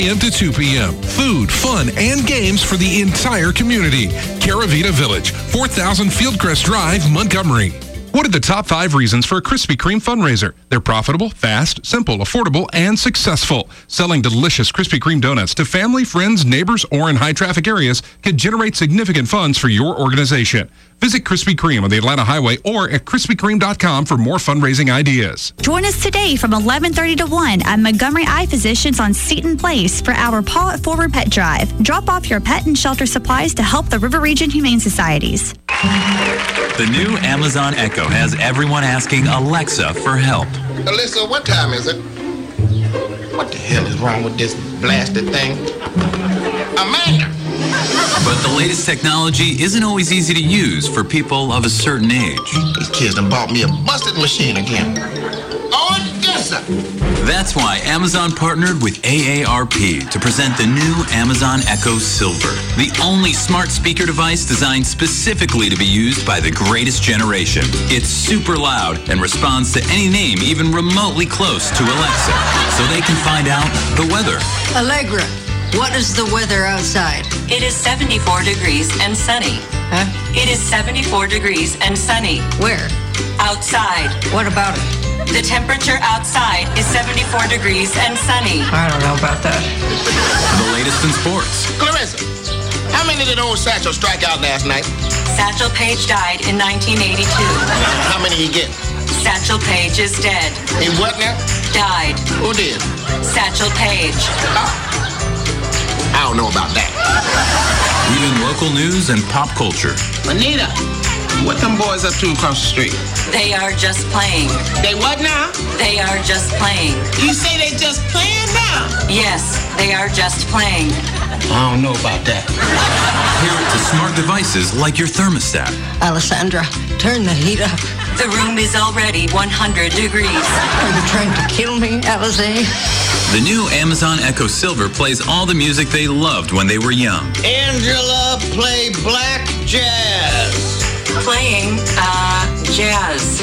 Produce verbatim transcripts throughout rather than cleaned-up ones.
a.m. to two p.m. Food, fun, and games for the entire community. Caravita Village, four thousand Fieldcrest Drive, Montgomery. What are the top five reasons for a Krispy Kreme fundraiser? They're profitable, fast, simple, affordable, and successful. Selling delicious Krispy Kreme donuts to family, friends, neighbors, or in high-traffic areas can generate significant funds for your organization. Visit Krispy Kreme on the Atlanta Highway or at krispy kreme dot com for more fundraising ideas. Join us today from eleven thirty to one at Montgomery Eye Physicians on Seton Place for our Paw It Forward Pet Drive. Drop off your pet and shelter supplies to help the River Region Humane Societies. The new Amazon Echo has everyone asking Alexa for help. Alexa, what time is it? What the hell is wrong with this blasted thing? Amanda! But the latest technology isn't always easy to use for people of a certain age. These kids done bought me a busted machine again. Oh, yes, sir. That's why Amazon partnered with A A R P to present the new Amazon Echo Silver, the only smart speaker device designed specifically to be used by the greatest generation. It's super loud and responds to any name even remotely close to Alexa, so they can find out the weather. Allegra, what is the weather outside? It is seventy-four degrees and sunny. Huh? It is seventy-four degrees and sunny. Where? Outside. What about it? The temperature outside is seventy-four degrees and sunny. I don't know about that. The latest in sports. Clarissa, how many did old Satchel strike out last night? Satchel Paige died in nineteen eighty-two. How many he get? Satchel Paige is dead. He what now? Died. Who did? Satchel Paige. Oh. I don't know about that. Even local news and pop culture. Anita, what them boys up to across the street? They are just playing. They what now? They are just playing. You say they just playing now? Yes, they are just playing. I don't know about that. Pair it to smart devices like your thermostat. Alessandra, turn the heat up. The room is already one hundred degrees. Are you trying to kill me, Alize? The new Amazon Echo Silver plays all the music they loved when they were young. Angela, play black jazz. Playing, uh, jazz.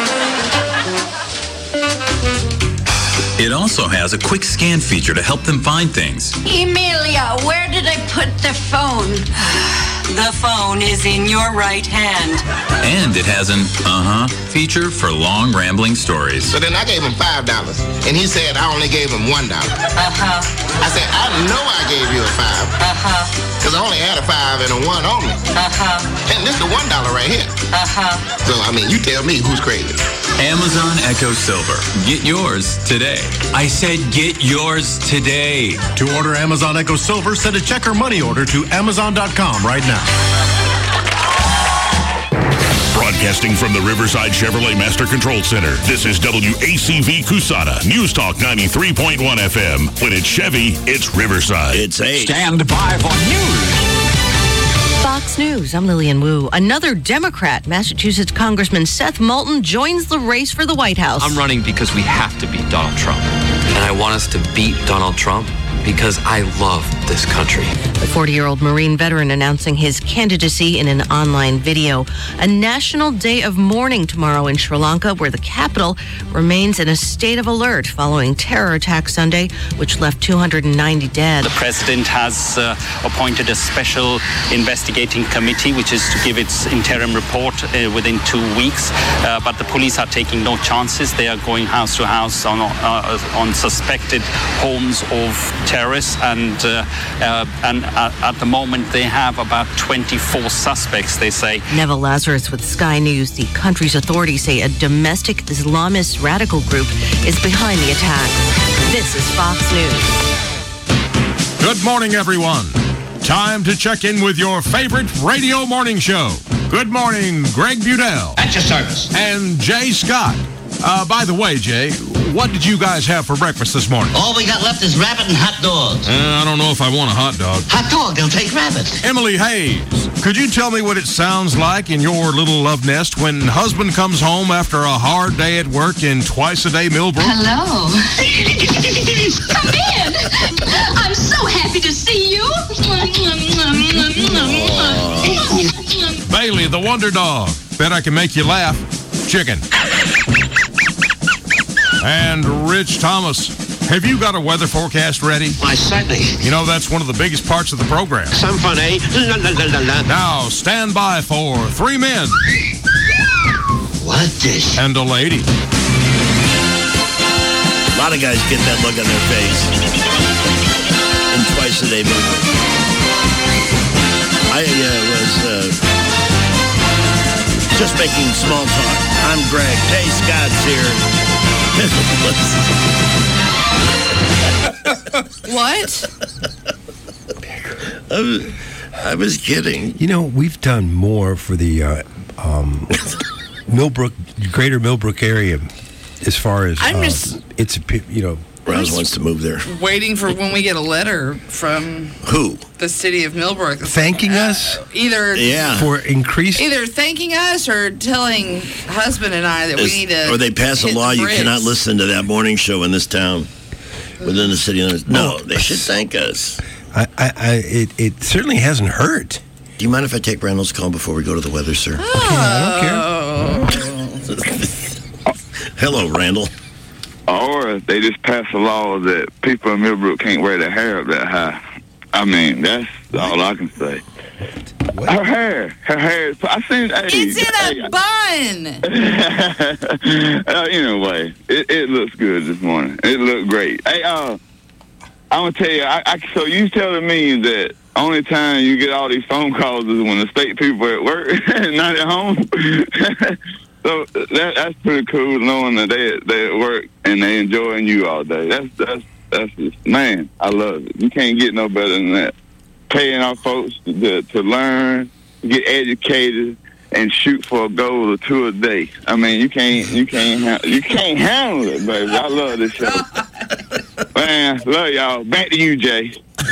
It also has a quick scan feature to help them find things. Emilia, where did I put the phone? The phone is in your right hand. And it has an uh-huh feature for long rambling stories. So then I gave him five dollars, and he said I only gave him one dollar. Uh-huh. I said, I know I gave you a five. Uh-huh. Because I only had a five and a one on me. Uh-huh. And this is a one dollar right here. Uh-huh. So, I mean, you tell me who's crazy. Amazon Echo Silver. Get yours today. I said get yours today. To order Amazon Echo Silver, send a check or money order to amazon dot com right now. Broadcasting from the Riverside Chevrolet Master Control Center, this is W A C V Cusana, News Talk ninety-three point one F M. When it's Chevy, it's Riverside. It's eight. Stand by for news. Fox News, I'm Lillian Wu. Another Democrat, Massachusetts Congressman Seth Moulton, joins the race for the White House. I'm running because we have to beat Donald Trump. And I want us to beat Donald Trump because I love this country. The forty-year-old Marine veteran announcing his candidacy in an online video. A national day of mourning tomorrow in Sri Lanka, where the capital remains in a state of alert following terror attack Sunday, which left two hundred ninety dead. The president has uh, appointed a special investigating committee, which is to give its interim report uh, within two weeks. Uh, but the police are taking no chances. They are going house to house on, uh, on suspected homes of terrorists, and uh, uh, and uh, at the moment they have about twenty-four suspects, they say. Neville Lazarus with Sky News. The country's authorities say a domestic Islamist radical group is behind the attacks. This is Fox News. Good morning, everyone. Time to check in with your favorite radio morning show. Good morning, Greg Budell. At your service. And Jay Scott. Uh, by the way, Jay, what did you guys have for breakfast this morning? All we got left is rabbit and hot dogs. Uh, I don't know if I want a hot dog. Hot dog, they'll take rabbit. Emily Hayes, could you tell me what it sounds like in your little love nest when husband comes home after a hard day at work in twice-a-day Millbrook? Hello. Come in. I'm so happy to see you. Bailey, the wonder dog. Bet I can make you laugh. Chicken. And Rich Thomas. Have you got a weather forecast ready? Why, certainly. You know, that's one of the biggest parts of the program. Some fun, eh? La, la, la, la, la. Now, stand by for three men. What this? And a lady. A lot of guys get that look on their face. In Twice a Day movie. I uh, was uh, just making small talk. I'm Greg. Hey, Scott's here. What? I was, I was kidding. You know, we've done more for the uh, um, Millbrook, greater Millbrook area as far as I'm uh, just, it's, you know. Rouse wants to move there. Waiting for when we get a letter from who? The city of Millbrook. Thanking uh, us? Either yeah. for increased. Either thanking us or telling husband and I that Is, we need to. Or they pass a law you cannot listen to that morning show in this town within the city limits. No, they should thank us. I, I, I it, it certainly hasn't hurt. Do you mind if I take Randall's call before we go to the weather, sir? Oh. Okay, I don't care. Hello, Randall. Or they just pass a law that people in Millbrook can't wear their hair up that high. I mean, that's all I can say. What? Her hair, her hair. I seen. Hey, it's in hey, a bun. uh, anyway, it, it looks good this morning. It looked great. Hey, uh, I'm gonna tell you. I, I, so you telling me that only time you get all these phone calls is when the state people are at work, not at home. So that, that's pretty cool, knowing that they they at work and they enjoying you all day. That's that's that's just, man, I love it. You can't get no better than that. Paying our folks to, to learn, get educated, and shoot for a goal or two a day. I mean, you can't you can't you can't handle it, baby. I love this show. Man, love y'all. Back to you, Jay.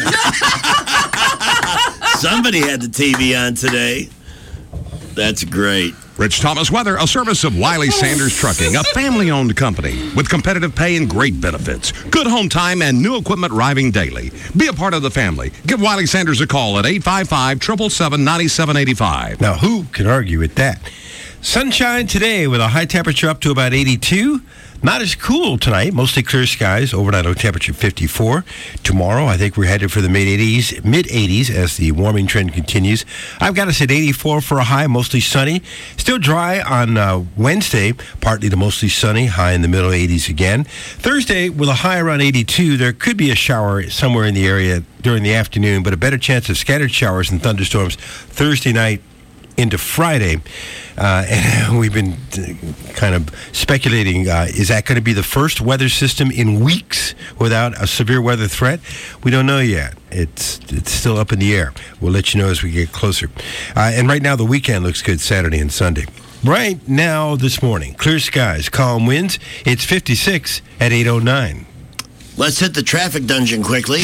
Somebody had the T V on today. That's great. Rich Thomas Weather, a service of Wiley Sanders Trucking, a family-owned company with competitive pay and great benefits. Good home time and new equipment arriving daily. Be a part of the family. Give Wiley Sanders a call at eight five five, seven seven seven, nine seven eight five. Now, who can argue with that? Sunshine today with a high temperature up to about eighty-two. Not as cool tonight. Mostly clear skies. Overnight low temperature fifty-four. Tomorrow, I think we're headed for the mid-eighties, mid-eighties as the warming trend continues. I've got us at eighty-four for a high, mostly sunny. Still dry on uh, Wednesday, partly to mostly sunny, high in the middle eighties again. Thursday, with a high around eighty-two, there could be a shower somewhere in the area during the afternoon, but a better chance of scattered showers and thunderstorms Thursday night into Friday. Uh, and we've been kind of speculating, uh, is that going to be the first weather system in weeks without a severe weather threat? We don't know yet. It's it's still up in the air. We'll let you know as we get closer. Uh, and right now, the weekend looks good, Saturday and Sunday. Right now, this morning, clear skies, calm winds. It's fifty-six at eight oh nine. Let's hit the traffic dungeon quickly.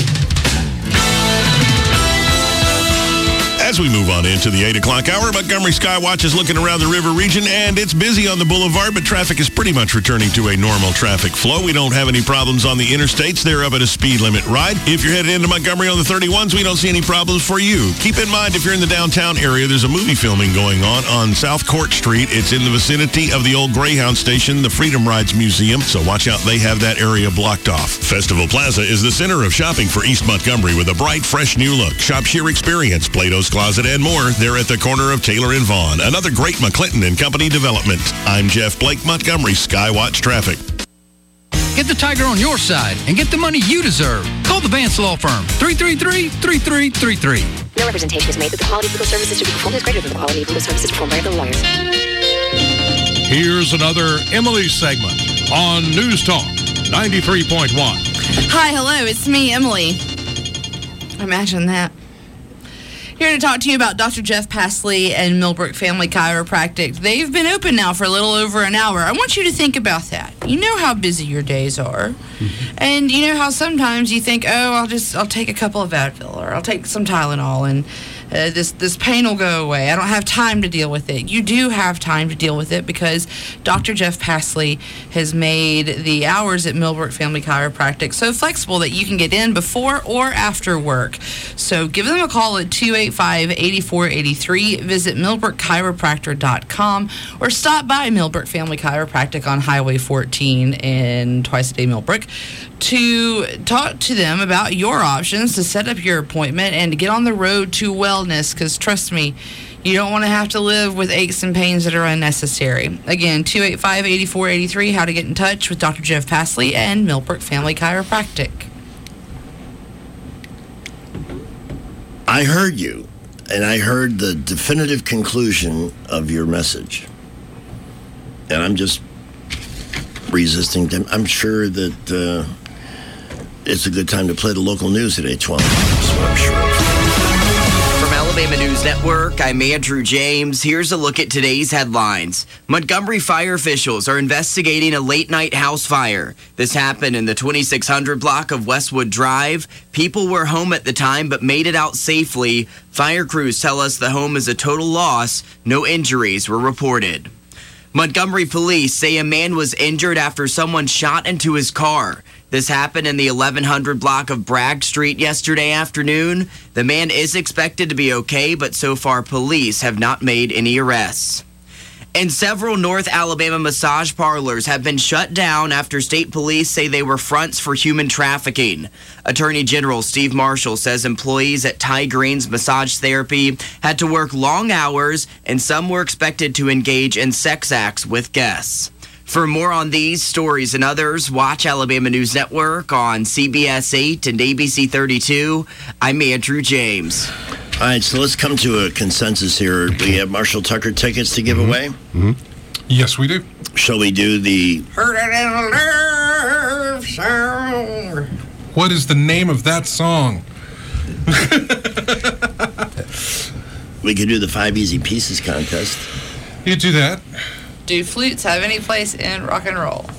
As we move on into the eight o'clock hour, Montgomery Skywatch is looking around the river region, and it's busy on the boulevard, but traffic is pretty much returning to a normal traffic flow. We don't have any problems on the interstates. They're up at a speed limit ride. If you're headed into Montgomery on the thirty-ones, we don't see any problems for you. Keep in mind, if you're in the downtown area, there's a movie filming going on on South Court Street. It's in the vicinity of the old Greyhound station, the Freedom Rides Museum, so watch out. They have that area blocked off. Festival Plaza is the center of shopping for East Montgomery with a bright, fresh new look. Shop sheer experience, Plato's Closet, and more. They're at the corner of Taylor and Vaughn. Another great McClinton and Company development. I'm Jeff Blake, Montgomery Skywatch Traffic. Get the Tiger on your side and get the money you deserve. Call the Vance Law Firm, three three three, three three three three. No representation is made that the quality of legal services to be performed is greater than the quality of legal services performed by other lawyers. Here's another Emily segment on News Talk ninety-three point one. Hi, hello, it's me, Emily. Imagine that. Here to talk to you about Doctor Jeff Passley and Millbrook Family Chiropractic. They've been open now for a little over an hour. I want you to think about that. You know how busy your days are. Mm-hmm. And you know how sometimes you think, oh, I'll just, I'll take a couple of Advil or I'll take some Tylenol and uh, this this pain will go away. I don't have time to deal with it. You do have time to deal with it because Doctor Jeff Passley has made the hours at Millbrook Family Chiropractic so flexible that you can get in before or after work. So give them a call at two eight five, eight four eight three. Visit millbrook chiropractor dot com or stop by Millbrook Family Chiropractic on Highway fourteen in Twice a Day Millbrook to talk to them about your options to set up your appointment and to get on the road to wellness, because trust me, you don't want to have to live with aches and pains that are unnecessary. Again, two eight five, eight four eight three, how to get in touch with Doctor Jeff Passley and Millbrook Family Chiropractic. I heard you, and I heard the definitive conclusion of your message. And I'm just resisting them. I'm sure that uh, it's a good time to play the local news at eight twelve. So I'm sure. From Alabama News Network, I'm Andrew James. Here's a look at today's headlines. Montgomery fire officials are investigating a late-night house fire. This happened in the twenty-six hundred block of Westwood Drive. People were home at the time but made it out safely. Fire crews tell us the home is a total loss. No injuries were reported. Montgomery police say a man was injured after someone shot into his car. This happened in the eleven hundred block of Bragg Street yesterday afternoon. The man is expected to be okay, but so far police have not made any arrests. And several North Alabama massage parlors have been shut down after state police say they were fronts for human trafficking. Attorney General Steve Marshall says employees at Ty Green's Massage Therapy had to work long hours, and some were expected to engage in sex acts with guests. For more on these stories and others, watch Alabama News Network on C B S eight and A B C thirty-two. I'm Andrew James. All right, so let's come to a consensus here. We have Marshall Tucker tickets to give mm-hmm. away. Mm-hmm. Yes, we do. Shall we do the... What is the name of that song? We could do the Five Easy Pieces contest. You could do that. Do flutes have any place in rock and roll?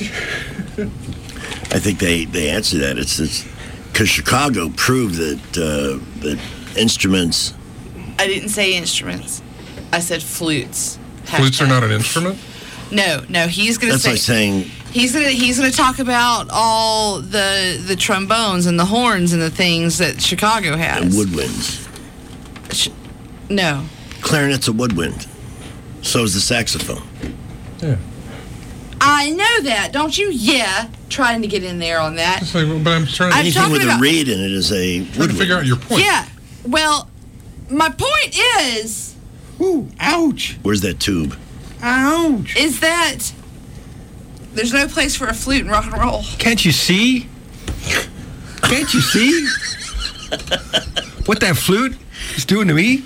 I think they, they answer that. It's because Chicago proved that uh, that instruments... I didn't say instruments. I said flutes. Flutes are not an instrument? No, no. He's going to say... That's like saying... He's going to he's gonna talk about all the the trombones and the horns and the things that Chicago has. And woodwinds. Sh- no. Clarinet's a woodwind. So is the saxophone. Yeah. I know that, don't you? Yeah. Trying to get in there on that. Like, but I'm trying to... I'm Anything with about, a reed in it is a woodwind. Trying to figure out your point. Yeah. Well, my point is... Ooh, ouch. Where's that tube? Ouch. Is that... There's no place for a flute in rock and roll. Can't you see? Can't you see? What that flute is doing to me?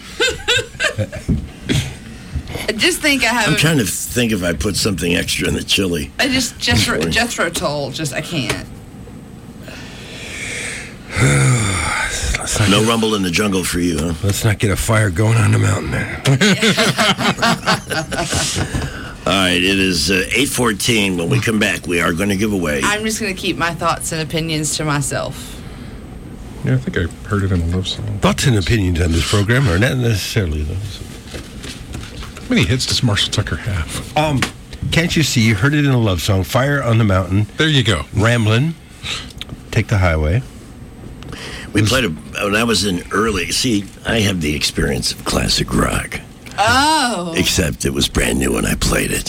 I just think I have... I'm trying to think if I put something extra in the chili. I just... Jethro, Jethro Tull, just... I can't. No rumble in the jungle for you, huh? Let's not get a fire going on the mountain there. All right, it is uh, eight fourteen. When we come back, we are going to give away... I'm just going to keep my thoughts and opinions to myself. Yeah, I think I heard it in a love song. Thoughts and opinions on this program are not necessarily those. How many hits does Marshall Tucker have? Um, Can't You See? You heard it in a love song. Fire on the Mountain. There you go. Ramblin'. Take the Highway. We played a... When I was in early... See, I have the experience of classic rock. Oh. Except it was brand new when I played it.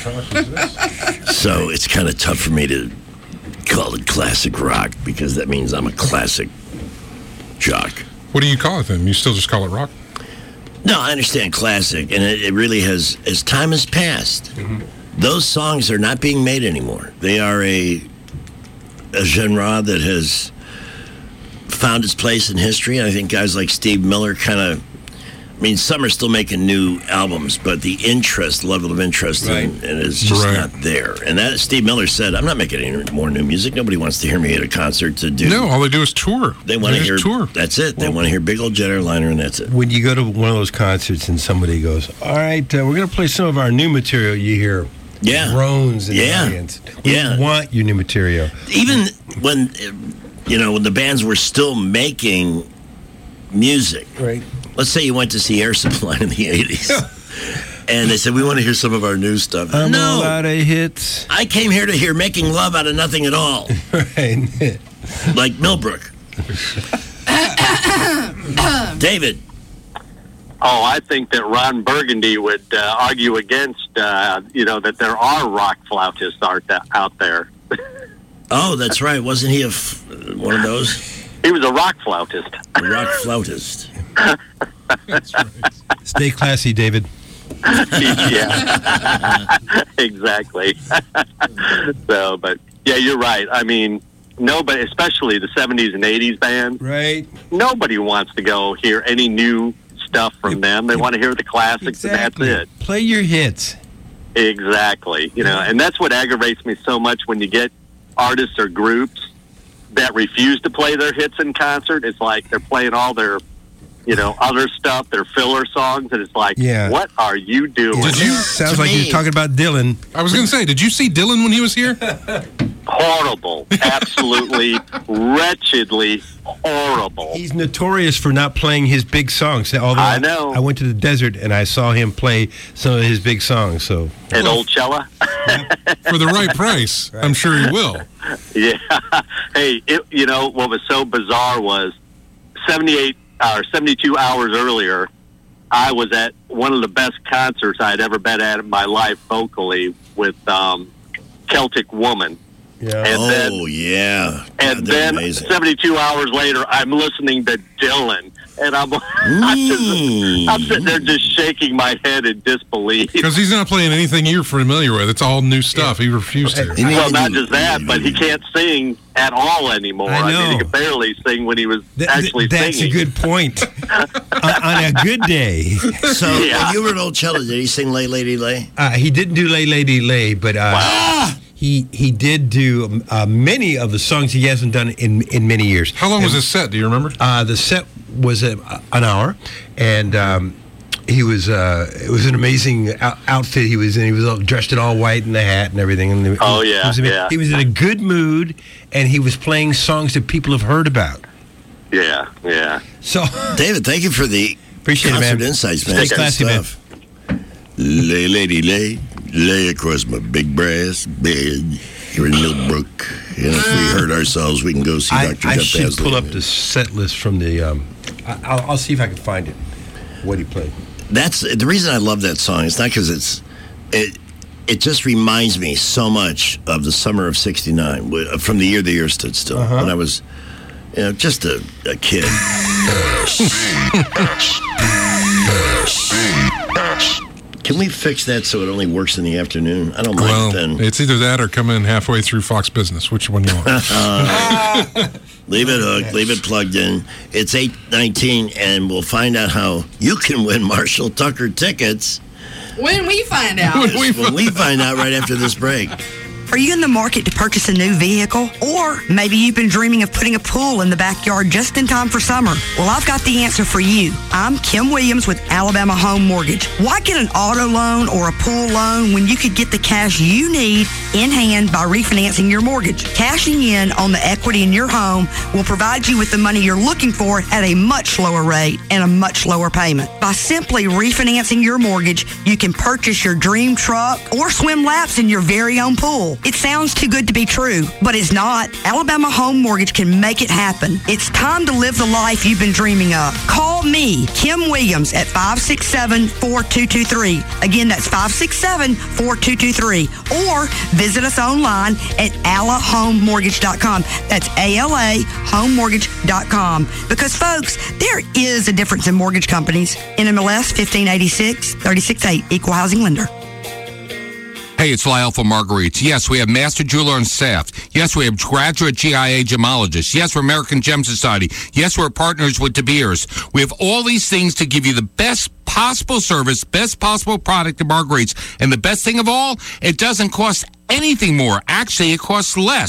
So it's kind of tough for me to call it classic rock because that means I'm a classic jock. What do you call it then? You still just call it rock? No, I understand classic, and it, it really has, as time has passed, mm-hmm. those songs are not being made anymore. They are a a genre that has found its place in history. I think guys like Steve Miller kind of, I mean, some are still making new albums, but the interest, level of interest right. in, in is just right. not there. And that Steve Miller said, I'm not making any more new music. Nobody wants to hear me at a concert to do. No, all they do is tour. They want to hear tour. That's it. Well, they want to hear Big Old Jet Airliner, and that's it. When you go to one of those concerts and somebody goes, all right, uh, we're going to play some of our new material, you hear yeah. groans in yeah. the audience. We yeah. want your new material. Even when, you know, when the bands were still making music. Right. let's say you went to see Air Supply in the eighties. And they said, we want to hear some of our new stuff. I'm no. all out of hits. I came here to hear Making Love Out of Nothing at All. Right. Like Millbrook. David. Oh, I think that Ron Burgundy would uh, argue against, uh, you know, that there are rock flautists out, out there. Oh, that's right. Wasn't he a f- one of those? He was a rock flautist. A rock flautist. That's right. Stay classy, David. Yeah, exactly. So, but yeah, you're right. I mean, nobody, especially the seventies and eighties band, right? Nobody wants to go hear any new stuff from yep. them. They yep. want to hear the classics, exactly. and that's it. Play your hits. Exactly. You know, and that's what aggravates me so much when you get artists or groups that refuse to play their hits in concert. It's like they're playing all their, you know, other stuff, their filler songs, and it's like, yeah. what are you doing? Did you? Sounds like me, you're talking about Dylan. I was going to say, did you see Dylan when he was here? Horrible. Absolutely, wretchedly horrible. He's notorious for not playing his big songs. Although I know. I went to the desert and I saw him play some of his big songs. So At Old Cella? For the right price, right. I'm sure he will. Yeah. Hey, it, you know, what was so bizarre was seventy-eight or seventy-two hours earlier, I was at one of the best concerts I'd ever been at in my life vocally with um, Celtic Woman. Yeah. And oh, then, yeah. And God, then amazing. seventy-two hours later, I'm listening to Dylan. And I'm, I'm, just, I'm sitting there just shaking my head in disbelief. Because he's not playing anything you're familiar with. It's all new stuff. Yeah. He refused to. Well, not just that, but he can't sing at all anymore. I, know. I mean, he could barely sing when he was Th- actually that's singing. That's a good point. on, on a good day. So, yeah. When you were at Old Cella, did he sing Lay Lady Lay? Uh, he didn't do Lay Lady Lay, but uh, wow. he he did do uh, many of the songs he hasn't done in, in many years. How long and, was his set? Do you remember? Uh, the set was a, an hour, and um, he was uh, it was an amazing out- outfit he was in. He was all dressed in all white and the hat and everything. And oh he, yeah, he was, yeah. He was in a good mood, and he was playing songs that people have heard about. Yeah, yeah. So, David, thank you for the appreciate concert it, man. insights, man. Stay classy, man. Lay, lady, lay, lay across my big brass bed here in Millbrook. And if we hurt ourselves, we can go see I, Doctor I Jeff should Pasley. pull up the set list from the. Um, I, I'll, I'll see if I can find it. What he played. That's the reason I love that song. It's not because it's it. It just reminds me so much of the summer of sixty-nine, from the year the year stood still, uh-huh. when I was, you know, just a, a kid. Can we fix that so it only works in the afternoon? I don't mind well, it then. It's either that or come in halfway through Fox Business. Which one you want? uh, leave it hooked. Leave it plugged in. It's eight nineteen, and we'll find out how you can win Marshall Tucker tickets. When we find out. when, we, when we find out right after this break. Are you in the market to purchase a new vehicle? Or maybe you've been dreaming of putting a pool in the backyard just in time for summer? Well, I've got the answer for you. I'm Kim Williams with Alabama Home Mortgage. Why get an auto loan or a pool loan when you could get the cash you need in hand by refinancing your mortgage? Cashing in on the equity in your home will provide you with the money you're looking for at a much lower rate and a much lower payment. By simply refinancing your mortgage, you can purchase your dream truck or swim laps in your very own pool. It sounds too good to be true, but it's not. Alabama Home Mortgage can make it happen. It's time to live the life you've been dreaming of. Call me, Kim Williams, at five six seven, four two two three. Again, that's five six seven, four two two three. Or visit us online at ala home mortgage dot com. That's A L A home mortgage dot com. Because, folks, there is a difference in mortgage companies. N M L S fifteen eighty-six, thirty-six eight, Equal Housing Lender. Hey, it's Lyle from Marguerite's. Yes, we have Master Jeweler and staff. Yes, we have graduate G I A gemologists. Yes, we're American Gem Society. Yes, we're partners with De Beers. We have all these things to give you the best possible service, best possible product at Marguerite's. And the best thing of all, it doesn't cost anything more. Actually, it costs less.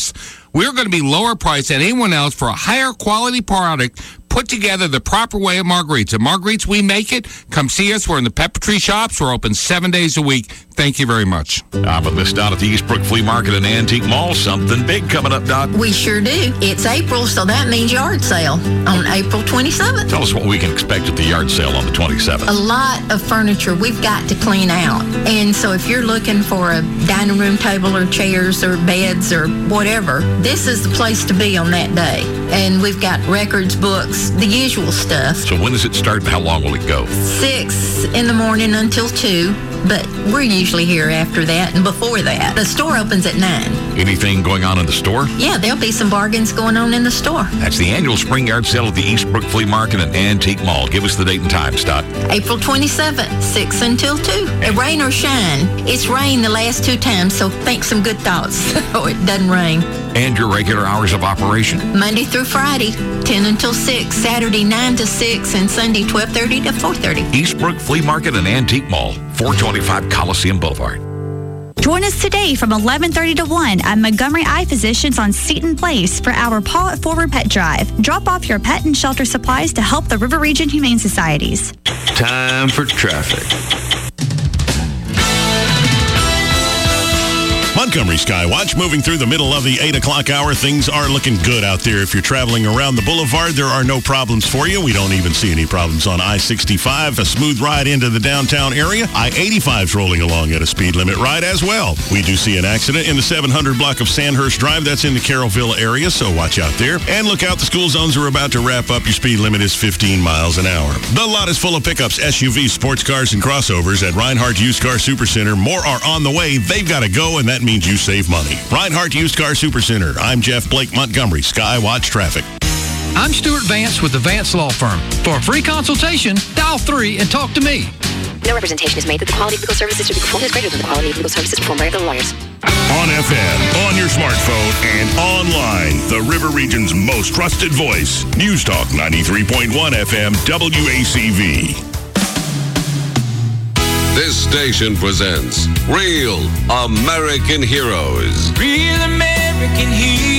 We're going to be lower priced than anyone else for a higher quality product put together the proper way at Marguerite's. At Marguerite's, we make it. Come see us. We're in the Peppertree shops. We're open seven days a week. Thank you very much. Ah, but missed out at the Eastbrook Flea Market and Antique Mall. Something big coming up, Doc. We sure do. It's April, so that means yard sale on April twenty-seventh. Tell us what we can expect at the yard sale on the twenty-seventh. A lot of furniture we've got to clean out. And so if you're looking for a dining room table or chairs or beds or whatever, this is the place to be on that day. And we've got records, books, the usual stuff. So when does it start and how long will it go? Six in the morning until two, but we're usually here after that and before that. The store opens at nine. Anything going on in the store? Yeah, there'll be some bargains going on in the store. That's the annual spring yard sale at the Eastbrook Flea Market and Antique Mall. Give us the date and time, Stott. April twenty-seventh, six until two. Rain or shine. It's rained the last two times, so think some good thoughts so it doesn't rain. And your regular hours of operation? Monday through Friday, ten until six. Saturday, nine to six. And Sunday, twelve thirty to four thirty. Eastbrook Flea Market and Antique Mall, four twenty-five Coliseum Boulevard. Join us today from eleven thirty to one at Montgomery Eye Physicians on Seton Place for our Paw It Forward Pet Drive. Drop off your pet and shelter supplies to help the River Region Humane Societies. Time for traffic. Montgomery Skywatch, moving through the middle of the eight o'clock hour. Things are looking good out there. If you're traveling around the boulevard, there are no problems for you. We don't even see any problems on I sixty-five. A smooth ride into the downtown area. I eighty-five's rolling along at a speed limit ride as well. We do see an accident in the seven hundred block of Sandhurst Drive. That's in the Carrollville area, so watch out there. And look out, the school zones are about to wrap up. Your speed limit is fifteen miles an hour. The lot is full of pickups, S U Vs, sports cars, and crossovers at Reinhardt Used Car Supercenter. More are on the way. They've got to go, and that means you save money. Reinhardt Used Car Supercenter. I'm Jeff Blake, Montgomery Skywatch Traffic. I'm Stuart Vance with the Vance Law Firm. For a free consultation, dial three and talk to me. No representation is made that the quality of legal services to be performed is greater than the quality of legal services performed by other lawyers. On F M, on your smartphone, and online, the River Region's most trusted voice. News Talk ninety-three point one F M W A C V. This station presents Real American Heroes. Real American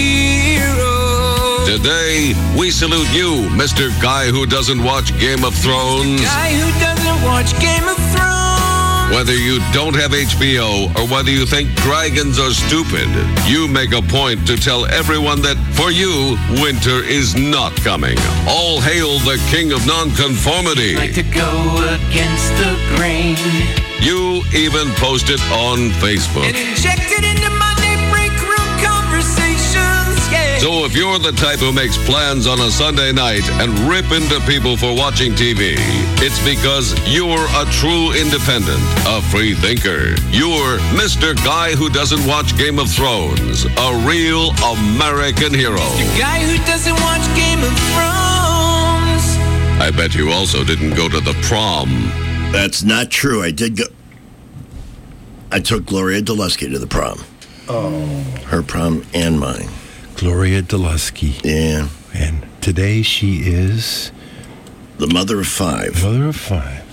Heroes. Today, we salute you, Mister Guy Who Doesn't Watch Game of Thrones. Guy who doesn't watch Game of Thrones. Whether you don't have H B O or whether you think dragons are stupid, you make a point to tell everyone that, for you, winter is not coming. All hail the king of nonconformity. Like to go against the grain. You even post it on Facebook. And inject it into my break room conversations, yeah. So if you're the type who makes plans on a Sunday night and rip into people for watching T V, it's because you're a true independent, a free thinker. You're Mister Guy Who Doesn't Watch Game of Thrones, a real American hero. The guy who doesn't watch Game of Thrones. I bet you also didn't go to the prom. That's not true. I did go. I took Gloria Delusky to the prom. Oh. Her prom and mine. Gloria Delusky. Yeah. And today she is the mother of five. Mother of five.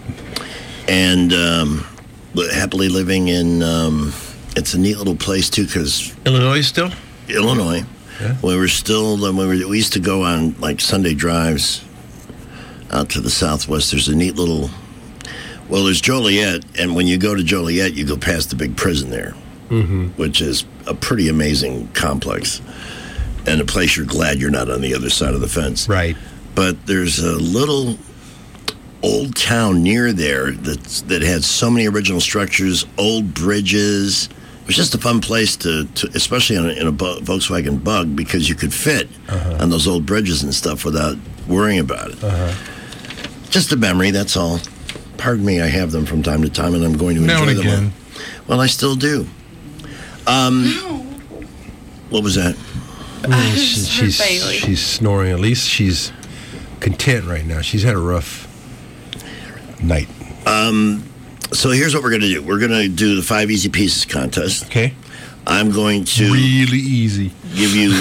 And um, happily living in, um, it's a neat little place too, because Illinois still? Illinois. Yeah. We were still, when we, were, we used to go on like Sunday drives out to the southwest. There's a neat little, well, there's Joliet, and when you go to Joliet, you go past the big prison there, mm-hmm. which is a pretty amazing complex, and a place you're glad you're not on the other side of the fence. Right. But there's a little old town near there that's, that had so many original structures, old bridges. It was just a fun place to, to especially in a, in a Volkswagen Bug, because you could fit uh-huh. on those old bridges and stuff without worrying about it. Uh-huh. Just a memory, that's all. Pardon me, I have them from time to time, and I'm going to now enjoy and them again. all. Well, I still do. Um, what was that? Well, she, she's she's snoring. At least she's content right now. She's had a rough night. Um, so here's what we're going to do. We're going to do the five easy pieces contest. Okay. I'm going to really easy give you.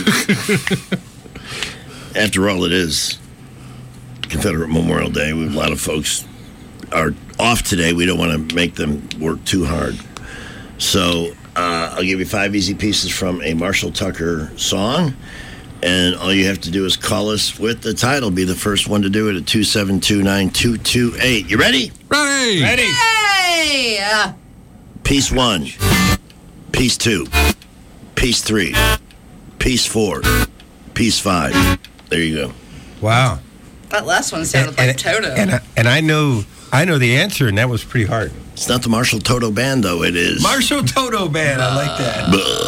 After all, it is Confederate Memorial Day. A lot of folks are off today. We don't want to make them work too hard. So Uh, I'll give you five easy pieces from a Marshall Tucker song. And all you have to do is call us with the title. Be the first one to do it at two seven two, nine two two eight. You ready? Ready. Ready. Hey! Uh, Piece one. Piece two. Piece three. Piece four. Piece five. There you go. Wow. that last one sounded like Toto. And I, and I know I know the answer, and that was pretty hard. It's not the Marshall Toto Band, though. It is. Marshall Toto Band. I like that.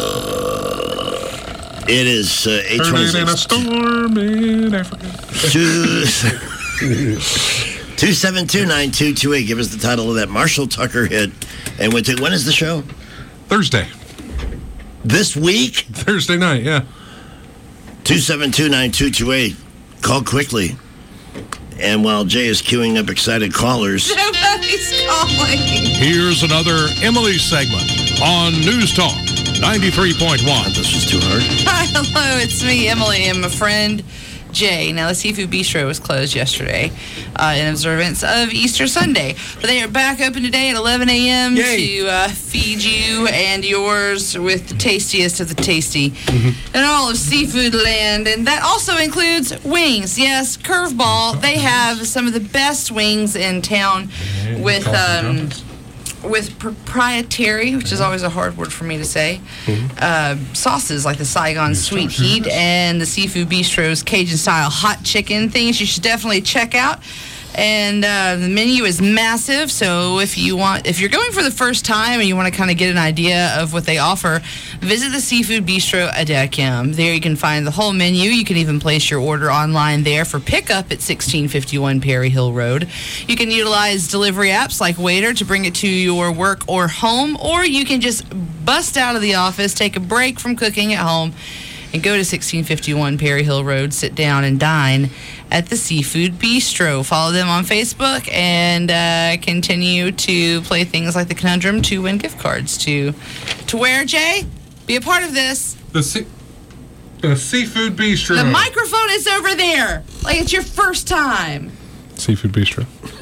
It is uh, eight twenty-six. in a storm in Africa. two seven two, nine two two eight. Give us the title of that Marshall Tucker hit. And when, when is the show? Thursday. This week? Thursday night, yeah. two seven two, nine two two eight. Call quickly. And while Jay is queuing up excited callers. Nobody's calling. Here's another Emily segment on News Talk ninety-three point one. This was too hard. Hi, hello, it's me, Emily, and my friend Jay. Now, the Seafood Bistro was closed yesterday uh, in observance of Easter Sunday. But they are back open today at eleven a.m. to uh, feed you and yours with the tastiest of the tasty Mm-hmm. in all of seafood land. And that also includes wings. Yes, Curveball. They have some of the best wings in town with... Um, with proprietary, which is always a hard word for me to say, uh, sauces like the Saigon Sweet Heat and the Seafood Bistro's Cajun-style hot chicken, things you should definitely check out. And uh, the menu is massive, so if you want, if you're going for the first time and you want to kind of get an idea of what they offer, visit the Seafood Bistro at Adecam. There you can find the whole menu. You can even place your order online there for pickup at sixteen fifty-one Perry Hill Road. You can utilize delivery apps like Waiter to bring it to your work or home, or you can just bust out of the office, take a break from cooking at home, and go to sixteen fifty-one Perry Hill Road, sit down and dine at the Seafood Bistro. Follow them on Facebook and uh, continue to play things like the Conundrum to win gift cards to to where, Jay? Be a part of this. The, sea- the Seafood Bistro. The microphone is over there. Like it's your first time. Seafood Bistro.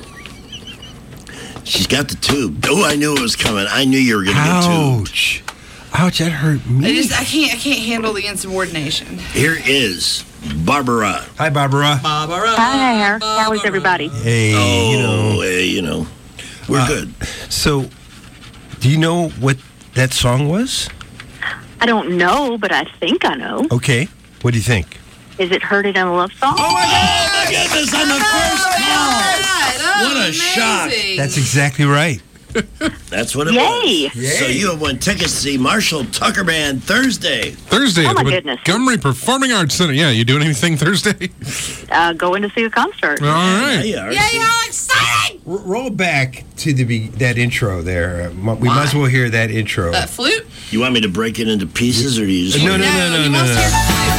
She's got the tube. Oh, I knew it was coming. I knew you were going to get tubed. Ouch. Ouch, that hurt me. I just I can't I can't handle the insubordination. Here is Barbara. Hi, Barbara. Barbara. Hi, how is everybody? Hey, oh, you know. Hey, you know. We're Uh, good. So, do you know what that song was? I don't know, but I think I know. Okay. What do you think? Is it Heard It in a Love Song? Oh, my goodness, on the first call. What a shock. That's exactly right. That's what it Yay. was. So you have won tickets to see Marshall Tucker Band Thursday. Thursday Oh, at my the goodness. Montgomery Performing Arts Center. Yeah, you doing anything Thursday? Uh, going to see a concert. All right. Yeah, Yay, how exciting! R- roll back to the be- that intro there. Uh, m- we might as well hear that intro. That flute? You want me to break it into pieces, or do you just No, want no, me- no, no, he no, wants to hear no. the flute.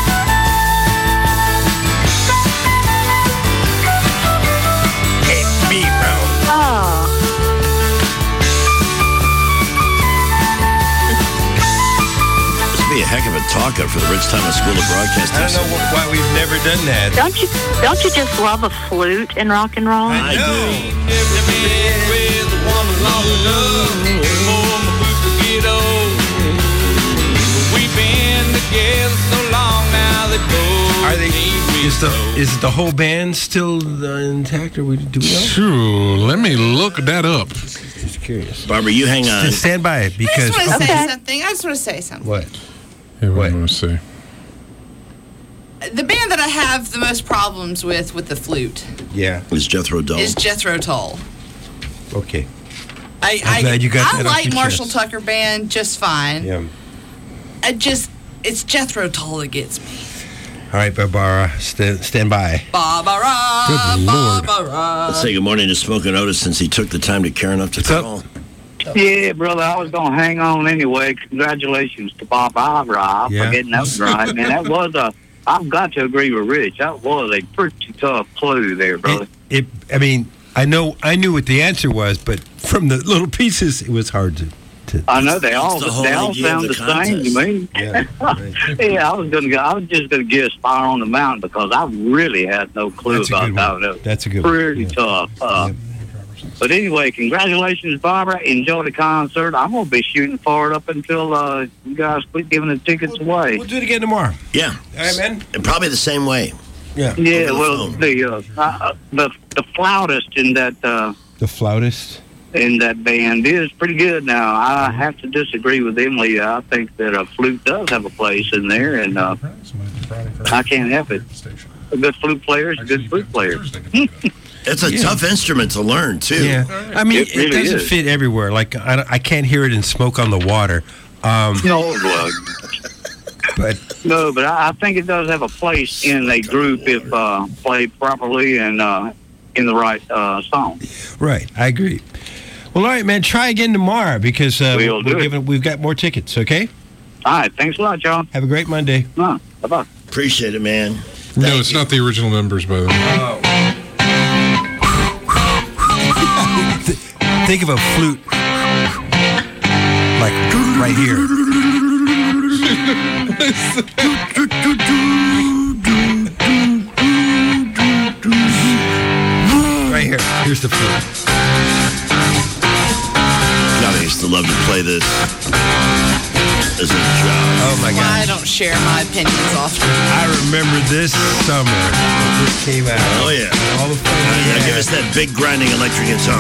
Oh, Must be a heck of a talk-up for the Rich Thomas School of Broadcasting. I don't know wh- why we've never done that. don't you don't you just love a flute in rock and roll? I do. Are they? Is the is the whole band still uh, intact? Or we do we know? Sure, let me look that up. Just curious. Barbara, you hang on. Just stand by it I because just want to say Okay. something. I just want to say something. what? Here, what do I say? The band that I have the most problems with with the flute Yeah. Is Jethro Tull. is Jethro Tull. Okay. I, I'm I, glad you got I that off like your Marshall chest. Tucker Band just fine. Yeah. I just, it's Jethro Tull that gets me. All right, Barbara, stand stand by. Barbara, Good Lord. Barbara. Let's say good morning to Smoking Otis since he took the time to care enough to What's up? call. Yeah, brother, I was going to hang on anyway. Congratulations to Bob Ivra Yeah. for getting that one right. Man, that was a, I've got to agree with Rich. That was a pretty tough clue there, brother. It, it. I mean, I know I knew what the answer was, but from the little pieces, it was hard to. to I know they all, the whole they all idea of sound the the same to contest. me. Yeah, right. Yeah, I was going to go, I was just going to give Spire on the Mountain because I really had no clue That's a about good that one. one. It was That's a good one. pretty Yeah. tough. Uh, But anyway, congratulations, Barbara. Enjoy the concert. I'm going to be shooting for it up until uh, you guys quit giving the tickets away. We'll do it again tomorrow. Yeah. All right, man. And probably the same way. Yeah. Yeah, Over the well, phone. the, uh, uh, the the flautist in that uh, The flautist. in that band is pretty good. Now, I have to disagree with Emily. I think that a flute does have a place in there, and uh, I can't help it. A good flute player is a good flute player. It's a Yeah. tough instrument to learn, too. Yeah. I mean, It it, really doesn't is. fit everywhere. Like, I, I can't hear it in Smoke on the Water. Um, No, well, but no, but I, I think it does have a place in a group if uh, played properly and uh, in the right uh, song. Right, I agree. Well, all right, man. Try again tomorrow because uh, We'll do we're it. giving, we've got more tickets. Okay. All right, thanks a lot, John. Have a great Monday. Uh, bye-bye. Appreciate it, man. No, it's not the original members, by the way. Think of a flute like right here. Right here. Here's the flute. God, I used to love to play this as a job. Oh, my God. I don't share my opinions often. I remember this summer when this came out. Oh, yeah. All the fun we Now had. give us that big grinding electric guitar.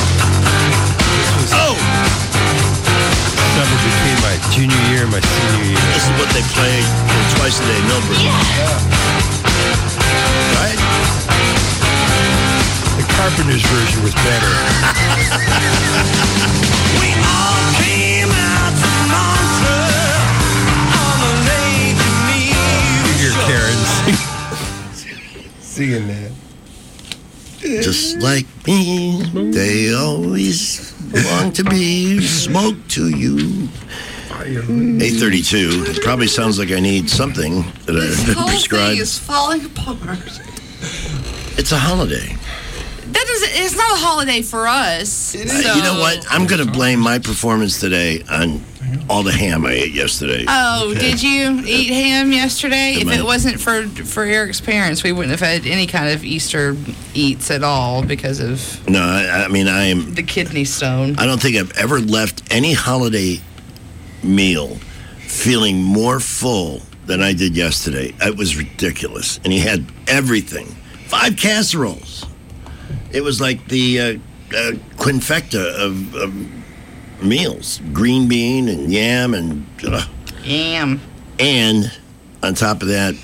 Oh! Summer between my junior year and my senior year. This is what they play twice a day, Millbrook. Right? The Carpenters version was better. We all came out to Montreux on a lady meal. Here, Karen, sing, singing that. Just like me, they always long to be smoke to you. eight thirty-two. It probably sounds like I need something that This I whole prescribed. thing is falling apart. It's a holiday. That is, it's not a holiday for us. Uh, you know what? I'm going to blame my performance today on all the ham I ate yesterday. Oh, did you eat ham yesterday? If Am I- it wasn't for for Eric's parents, we wouldn't have had any kind of Easter eats at all because of No, I, I mean, I am. the kidney stone. I don't think I've ever left any holiday meal feeling more full than I did yesterday. It was ridiculous. And he had everything. Five casseroles. It was like the uh, uh, quinfecta of, of meals. Green bean and yam and... Uh, Yam. And on top of that,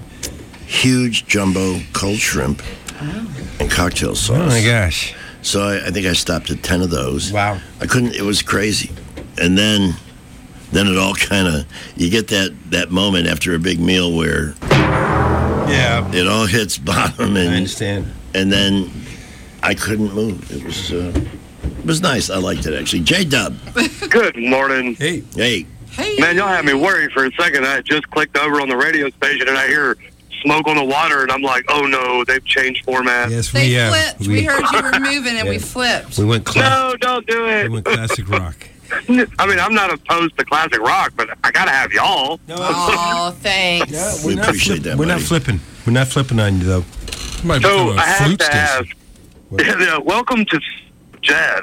huge jumbo cold shrimp and cocktail sauce. Oh, my gosh. So I, I think I stopped at ten of those. Wow. I couldn't, it was crazy. And then then it all kind of, you get that, that moment after a big meal where yeah, it all hits bottom. And, I understand. And then I couldn't move. It was uh, it was nice. I liked it, actually. J-Dub. Good morning. Hey. Hey. Man, y'all had me worried for a second. I just clicked over on the radio station and I hear Smoke on the Water, and I'm like, oh no, they've changed format. Yes, They we, uh, flipped. We, heard you were moving and we Yeah. flipped. We went classic. No, don't do it. We went classic rock. I mean, I'm not opposed to classic rock, but I gotta have y'all. Oh, thanks. We're We not appreciate flip- that, We're not buddy. flipping. We're not flipping on you, though. Might So become a I have flute to station. ask. Yeah, yeah, welcome to jazz.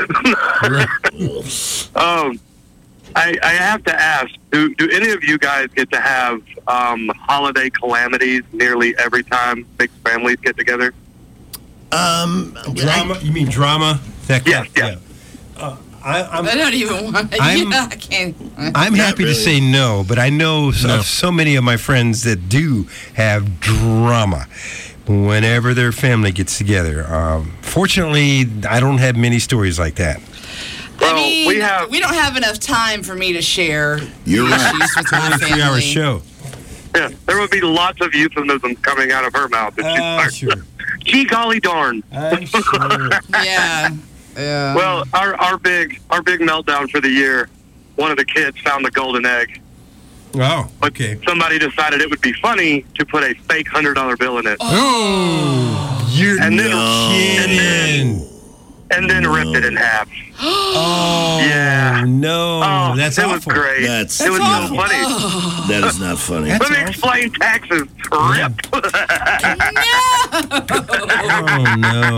um, I, I have to ask: Do do any of you guys get to have um, holiday calamities nearly every time mixed families get together? Um, Drama? You mean drama? That Yes, yeah. Uh, I, I'm, I don't even want to. I'm- Yeah, I can't. I'm happy to say no, but I know so, No. so many of my friends that do have drama whenever their family gets together. Um, fortunately, I don't have many stories like that. Well, I mean, we have. we don't have enough time for me to share You're right. issues with my It's a three-hour family. show. Yeah, there would be lots of euphemisms coming out of her mouth. If she'd Uh, start. sure. Gee golly darn. I'm sure. Yeah. Yeah. Well, our our big our big meltdown for the year. One of the kids found the golden egg, Oh, but okay. somebody decided it would be funny to put a fake hundred dollar bill in it, Oh, you're and then No. and then kidding. and then ripped it in half. Oh, Yeah. no. Oh, That's it awful. was great. That's, it was no, so funny. that is not funny. That's Let me awful. explain taxes. Ripped. Oh, no.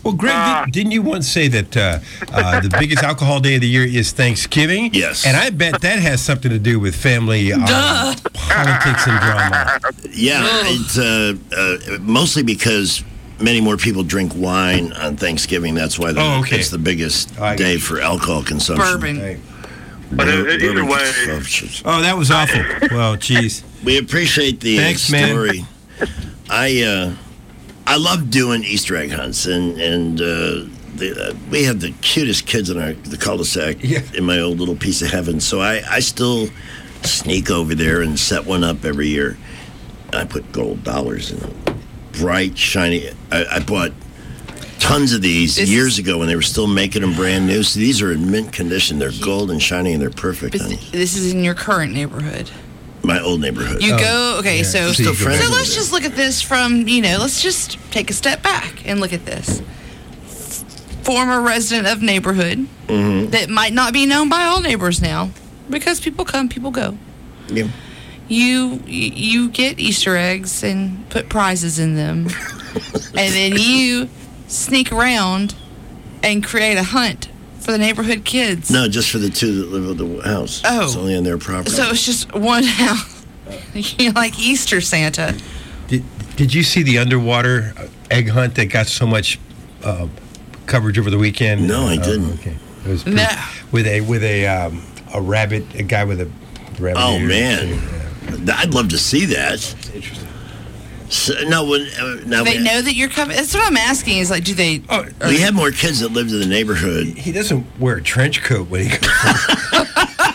Well, Greg, Uh, did, didn't you once say that uh, uh, the biggest alcohol day of the year is Thanksgiving? Yes. And I bet that has something to do with family uh, politics and drama. Yeah, it's uh, uh, mostly because many more people drink wine on Thanksgiving. That's why the, Oh, okay. it's the biggest I day for alcohol consumption. Bourbon. But Bur- uh, either bourbon way, consumption. Oh, that was awful. Well, geez. We appreciate the uh, Thanks, man. story. I uh, I love doing Easter egg hunts, and and uh, the, uh, we have the cutest kids in our the cul-de-sac Yeah. in my old little piece of heaven. So I, I still sneak over there and set one up every year. I put gold dollars in them, bright, shiny. I, I bought tons of these This years is- ago when they were still making them brand new. So these are in mint condition. They're gold and shiny, and they're perfect. But honey. this is in your current neighborhood. My old neighborhood. You go, okay, yeah. so, Still so friends over let's there. just look at this from, you know, let's just take a step back and look at this. Former resident of neighborhood Mm-hmm. that might not be known by all neighbors now because people come, people go. Yeah. You you get Easter eggs and put prizes in them, and then you sneak around and create a hunt for the neighborhood kids. No, just for the two that live at the house. Oh. It's only on their property. So it's just one house. You're like Easter Santa. Did, did you see the underwater egg hunt that got so much uh, coverage over the weekend? No, I Uh, didn't. okay. It was pretty, No. with a with a um, a rabbit, a guy with a rabbit. Oh, ears. man. Yeah. I'd love to see that. Interesting. So, no, when, uh, now They we, know that you're coming. That's what I'm asking. Is like, do they? Oh, we had more kids that lived in the neighborhood. He doesn't wear a trench coat when he goes.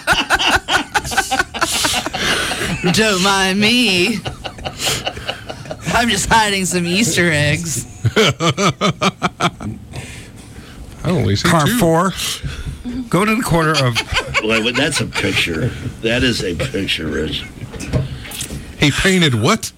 Don't mind me. I'm just hiding some Easter eggs. I only see Car two. four. Go to the corner of. Well, that's a picture. That is a picture, Rich. He painted what?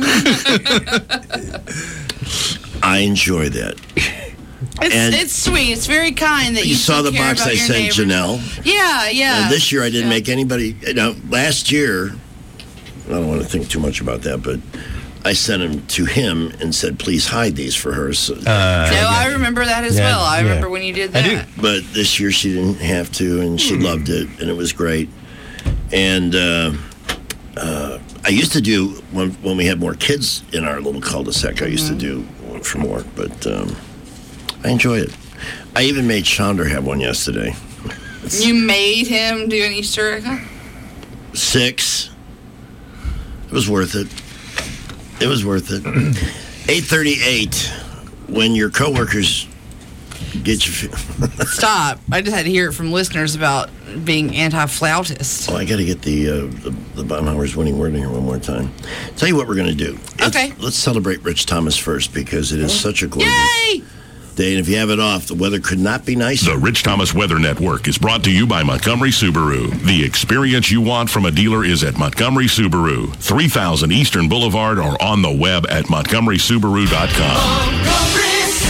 I enjoy that. It's, And- it's sweet. It's very kind that you, You saw still the care box about I your sent neighbors. Janelle. Yeah, yeah. And this year I didn't Yeah. make anybody. You know, last year, I don't want to think too much about that, but I sent them to him and said, please hide these for her. So, No, I remember that as Yeah, well. I yeah. remember when you did that. But this year she didn't have to, and she loved it, and it was great. And uh, uh, I used to do, when, when we had more kids in our little cul-de-sac, I used to do one for more, but um, I enjoy it. I even made Chandra have one yesterday. You made him do an Easter egg hunt? Six. It was worth it. It was worth it. eight thirty-eight, when your coworkers get you... Stop. I just had to hear it from listeners about being anti-flautist. Oh, I got to get the, uh, the the Baumhauer's winning word in here one more time. Tell you what we're going to do. Okay. Let's celebrate Rich Thomas first because it is such a gorgeous Yay! day. And if you have it off, the weather could not be nicer. The Rich Thomas Weather Network is brought to you by Montgomery Subaru. The experience you want from a dealer is at Montgomery Subaru, three thousand Eastern Boulevard, or on the web at montgomery subaru dot com.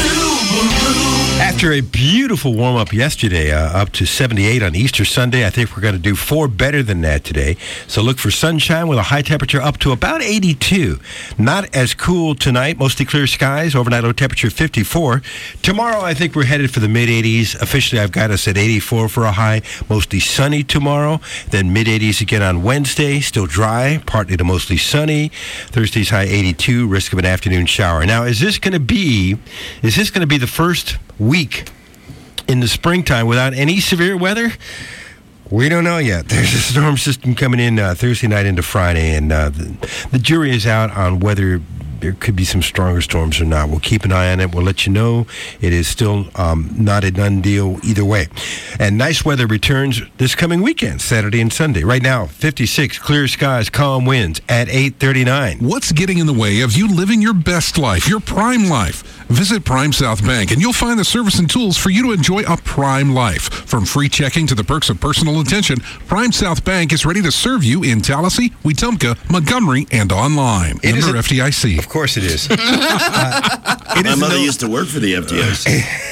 After a beautiful warm up yesterday, uh, up to seventy-eight on Easter Sunday, I think we're going to do four better than that today. So look for sunshine with a high temperature up to about eighty-two. Not as cool tonight, mostly clear skies, overnight low temperature fifty-four. Tomorrow, I think we're headed for the mid eighties. Officially, I've got us at eighty-four for a high, mostly sunny tomorrow. Then mid eighties again on Wednesday, still dry, partly to mostly sunny. Thursday's high eighty-two, risk of an afternoon shower. Now, is this going to be, is this going to be the first week in the springtime without any severe weather? We don't know yet. There's a storm system coming in uh, Thursday night into Friday, and uh, the, the jury is out on whether there could be some stronger storms or not. We'll keep an eye on it. We'll let you know. It is still um, not a done deal either way. And nice weather returns this coming weekend, Saturday and Sunday. Right now, fifty-six, clear skies, calm winds at eight thirty-nine. What's getting in the way of you living your best life, your prime life? Visit Prime South Bank, and you'll find the service and tools for you to enjoy a prime life. From free checking to the perks of personal attention, Prime South Bank is ready to serve you in Tallahassee, Wetumpka, Montgomery, and online. Member F D I C. Of course it is. My mother used to work for the F D I C.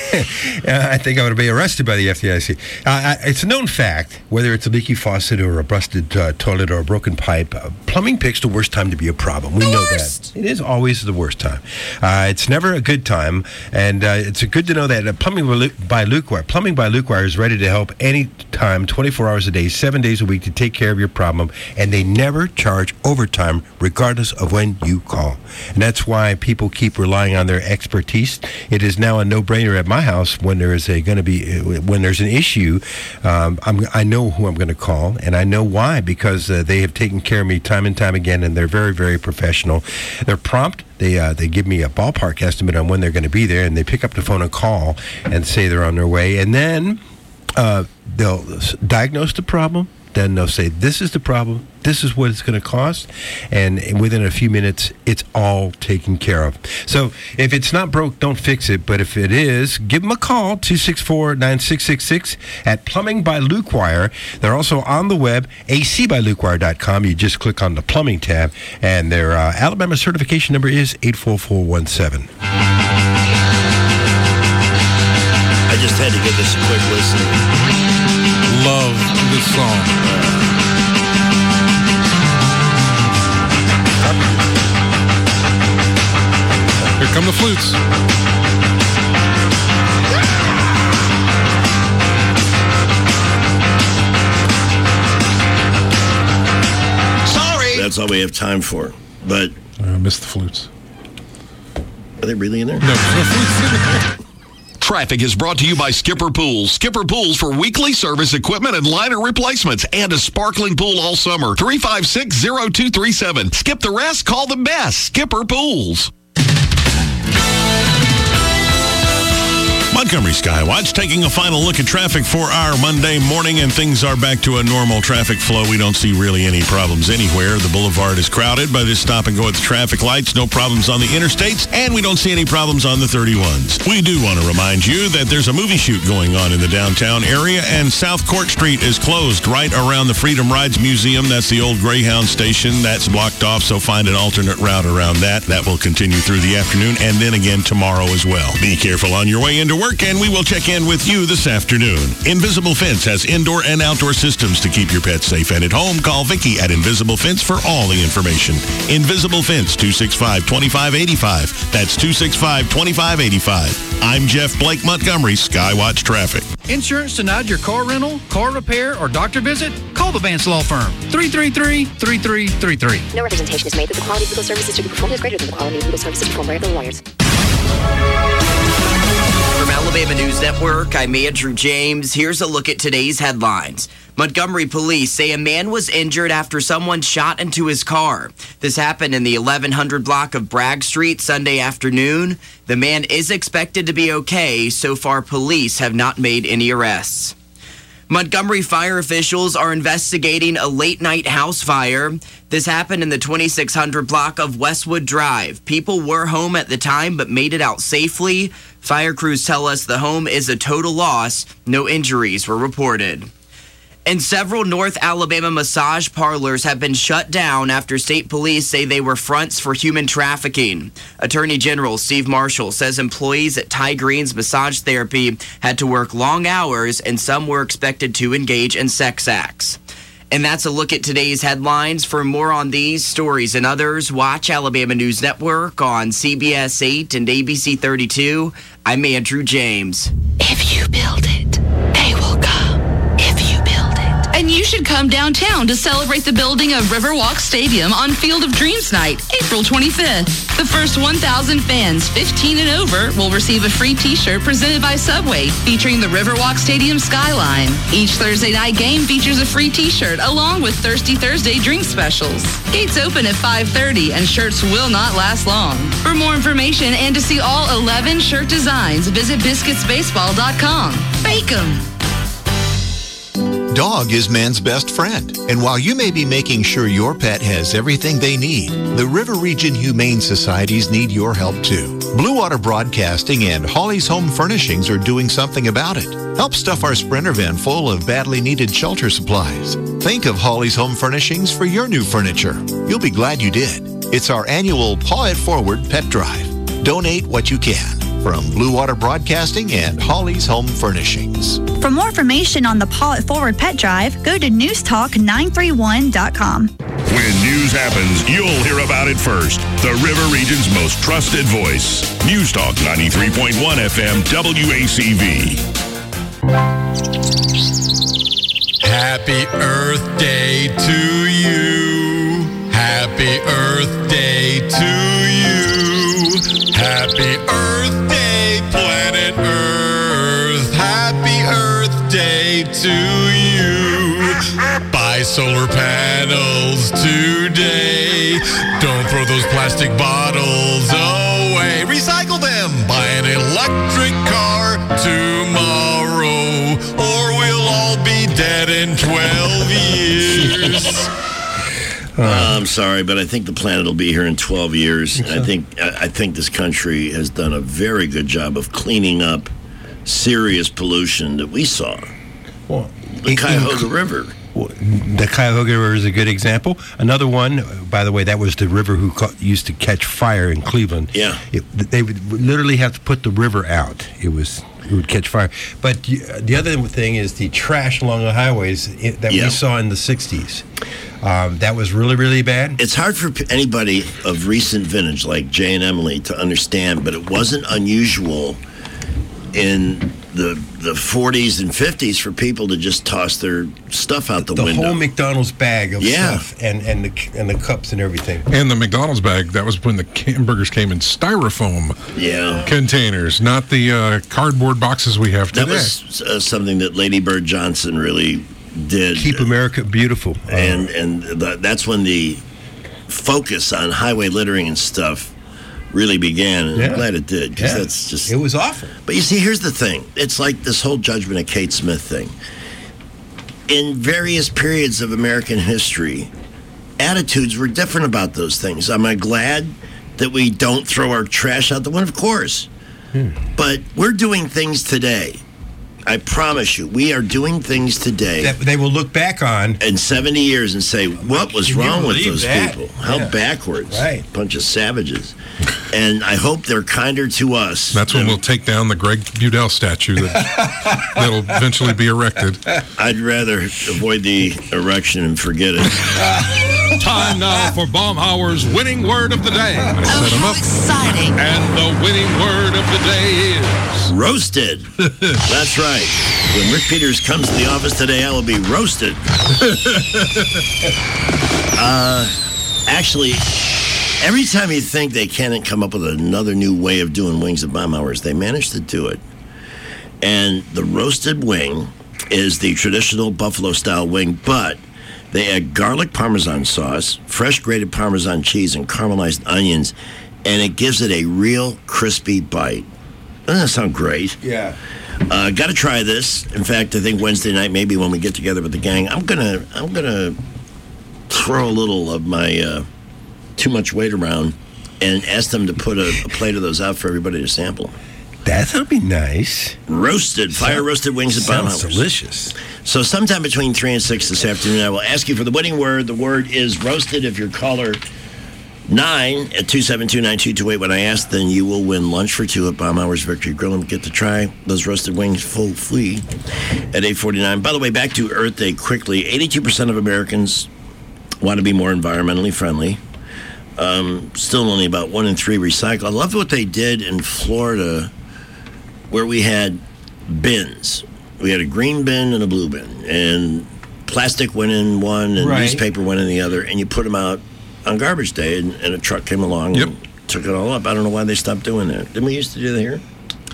I think I'm going to be arrested by the F D I C. Uh, I, it's a known fact, whether it's a leaky faucet or a busted uh, toilet or a broken pipe, uh, plumbing pick's the worst time to be a problem. We the know worst. that. It is always the worst time. Uh, it's never a good time, and uh, it's good to know that uh, Plumbing by Luckwire, Plumbing by Luckwire is ready to help any time, twenty-four hours a day, seven days a week to take care of your problem, and they never charge overtime regardless of when you call. And that's why people keep relying on their expertise. It is now a no-brainer at my house when there is a going to be when there's an issue. Um, I'm, I know who I'm going to call, and I know why, because uh, they have taken care of me time and time again, and they're very, very professional. They're prompt. They uh, they give me a ballpark estimate on when they're going to be there, and they pick up the phone and call and say they're on their way, and then uh, they'll diagnose the problem. Then they'll say, this is the problem, this is what it's going to cost, and within a few minutes, it's all taken care of. So if it's not broke, don't fix it, but if it is, give them a call, two six four, nine six six six at Plumbing by Luckwire. They're also on the web, a c by luckwire dot com. You just click on the plumbing tab, and their uh, Alabama certification number is eight four four one seven. I just had to give this a quick listen. Love this song. Here come the flutes. Sorry. That's all we have time for. But I missed the flutes. Are they really in there? No, there's no flutes in there. Traffic is brought to you by Skipper Pools. Skipper Pools for weekly service equipment and liner replacements and a sparkling pool all summer. three five six, zero two three seven. Skip the rest, call the best. Skipper Pools. Montgomery Skywatch taking a final look at traffic for our Monday morning, and things are back to a normal traffic flow. We don't see really any problems anywhere. The boulevard is crowded by this stop and go at the traffic lights. No problems on the interstates, and we don't see any problems on the thirty-ones. We do want to remind you that there's a movie shoot going on in the downtown area, and South Court Street is closed right around the Freedom Rides Museum. That's the old Greyhound station. That's blocked off, so find an alternate route around that. That will continue through the afternoon and then again tomorrow as well. Be careful on your way into work, and we will check in with you this afternoon. Invisible Fence has indoor and outdoor systems to keep your pets safe and at home. Call Vicki at Invisible Fence for all the information. Invisible Fence, two six five, two five eight five. That's two six five, two five eight five. I'm Jeff Blake Montgomery, Skywatch Traffic. Insurance denied your car rental, car repair, or doctor visit? Call the Vance Law Firm. three three three, three three three three. No representation is made that the quality of legal services to be performed is greater than the quality of legal services performed by other lawyers. From Alabama News Network, I'm Andrew James. Here's a look at today's headlines. Montgomery police say a man was injured after someone shot into his car. This happened in the eleven hundred block of Bragg Street Sunday afternoon. The man is expected to be okay. So far, police have not made any arrests. Montgomery fire officials are investigating a late-night house fire. This happened in the twenty-six hundred block of Westwood Drive. People were home at the time but made it out safely. Fire crews tell us the home is a total loss. No injuries were reported. And several North Alabama massage parlors have been shut down after state police say they were fronts for human trafficking. Attorney General Steve Marshall says employees at Ty Green's Massage Therapy had to work long hours and some were expected to engage in sex acts. And that's a look at today's headlines. For more on these stories and others, watch Alabama News Network on C B S eight and A B C thirty-two. I'm Andrew James. If you build it, they will come. If you build it. And you should come downtown to celebrate the building of Riverwalk Stadium on Field of Dreams Night, April twenty-fifth. The first one thousand fans, fifteen and over, will receive a free t-shirt presented by Subway featuring the Riverwalk Stadium skyline. Each Thursday night game features a free t-shirt along with Thirsty Thursday drink specials. Gates open at five thirty and shirts will not last long. For more information and to see all eleven shirt designs, visit biscuits baseball dot com. Bake 'em! Dog is man's best friend, and while you may be making sure your pet has everything they need, the River Region Humane Societies need your help too. Blue Water Broadcasting and Holly's Home Furnishings are doing something about it. Help stuff our Sprinter van full of badly needed shelter supplies. Think of Holly's Home Furnishings for your new furniture. You'll be glad you did. It's our annual Paw It Forward pet drive. Donate what you can. from Blue Water Broadcasting and Holly's Home Furnishings. For more information on the Paw It Forward Pet Drive, go to news talk nine three one dot com. When news happens, you'll hear about it first. The River Region's most trusted voice. News Talk ninety-three point one F M W A C V. Happy Earth Day to you. Happy Earth Day to you. Happy Earth Day, planet Earth. Happy Earth Day to you. Buy solar panels today. Don't throw those plastic bottles away. Recycle them. Buy an electric car tomorrow, or we'll all be dead in twelve years. Uh, I'm sorry, but I think the planet will be here in twelve years. I think I I think this country has done a very good job of cleaning up serious pollution that we saw. Well, the Cuyahoga River. The Cuyahoga River is a good example. Another one, by the way, that was the river who ca- used to catch fire in Cleveland. Yeah. It, they would literally have to put the river out. It was it would catch fire. But the other thing is the trash along the highways that Yeah. we saw in the sixties. Um, that was really, really bad. It's hard for p- anybody of recent vintage like Jay and Emily to understand, but it wasn't unusual in the the forties and fifties for people to just toss their stuff out the, The window. whole McDonald's bag of Yeah. stuff and, and, the, and the cups and everything. And the McDonald's bag, that was when the hamburgers came in styrofoam Yeah. containers, not the uh, cardboard boxes we have today. That was uh, something that Lady Bird Johnson really did. Keep America beautiful. And and th- that's when the focus on highway littering and stuff really began, and Yeah. I'm glad it did, because Yeah. that's just... It was awful. But you see, here's the thing. It's like this whole judgment of Kate Smith thing. In various periods of American history, attitudes were different about those things. Am I glad that we don't throw our trash out the window? Of course. Hmm. But we're doing things today. I promise you, we are doing things today That they will look back on in seventy years and say, what was Can you wrong with believe those that? people? How Yeah. backwards. Right. Bunch of savages. And I hope they're kinder to us. That's when we'll take down the Greg Budell statue that, that'll eventually be erected. I'd rather avoid the erection and forget it. Time now for Baumhauer's winning word of the day. I set him up. Exciting. And the winning word of the day is... Roasted. That's right. When Rick Peters comes to the office today, I will be roasted. uh, actually, every time you think they can't come up with another new way of doing wings at Baumhauer's, they manage to do it. And the roasted wing is the traditional buffalo-style wing, but they add garlic Parmesan sauce, fresh grated Parmesan cheese, and caramelized onions, and it gives it a real crispy bite. Doesn't that sound great? Yeah. Uh, Got to try this. In fact, I think Wednesday night, maybe when we get together with the gang, I'm gonna I'm gonna throw a little of my uh, too much weight around and ask them to put a, a plate of those out for everybody to sample. That'll be nice. Roasted, fire roasted wings at Sounds Baumhauer's. delicious. So sometime between three and six this afternoon, I will ask you for the winning word. The word is roasted. If you're caller nine at two seven two, nine two two eight, when I ask, then you will win lunch for two at Baumhauer's Victory Grill and get to try those roasted wings full free at eight forty-nine. By the way, back to Earth Day quickly. eighty-two percent of Americans want to be more environmentally friendly. Um, still only about one in three recycle. I love what they did in Florida, where we had bins. We had a green bin and a blue bin, and plastic went in one and Right. newspaper went in the other, and you put them out on garbage day, and, and a truck came along Yep. and took it all up. I don't know why they stopped doing that. Didn't we used to do that here?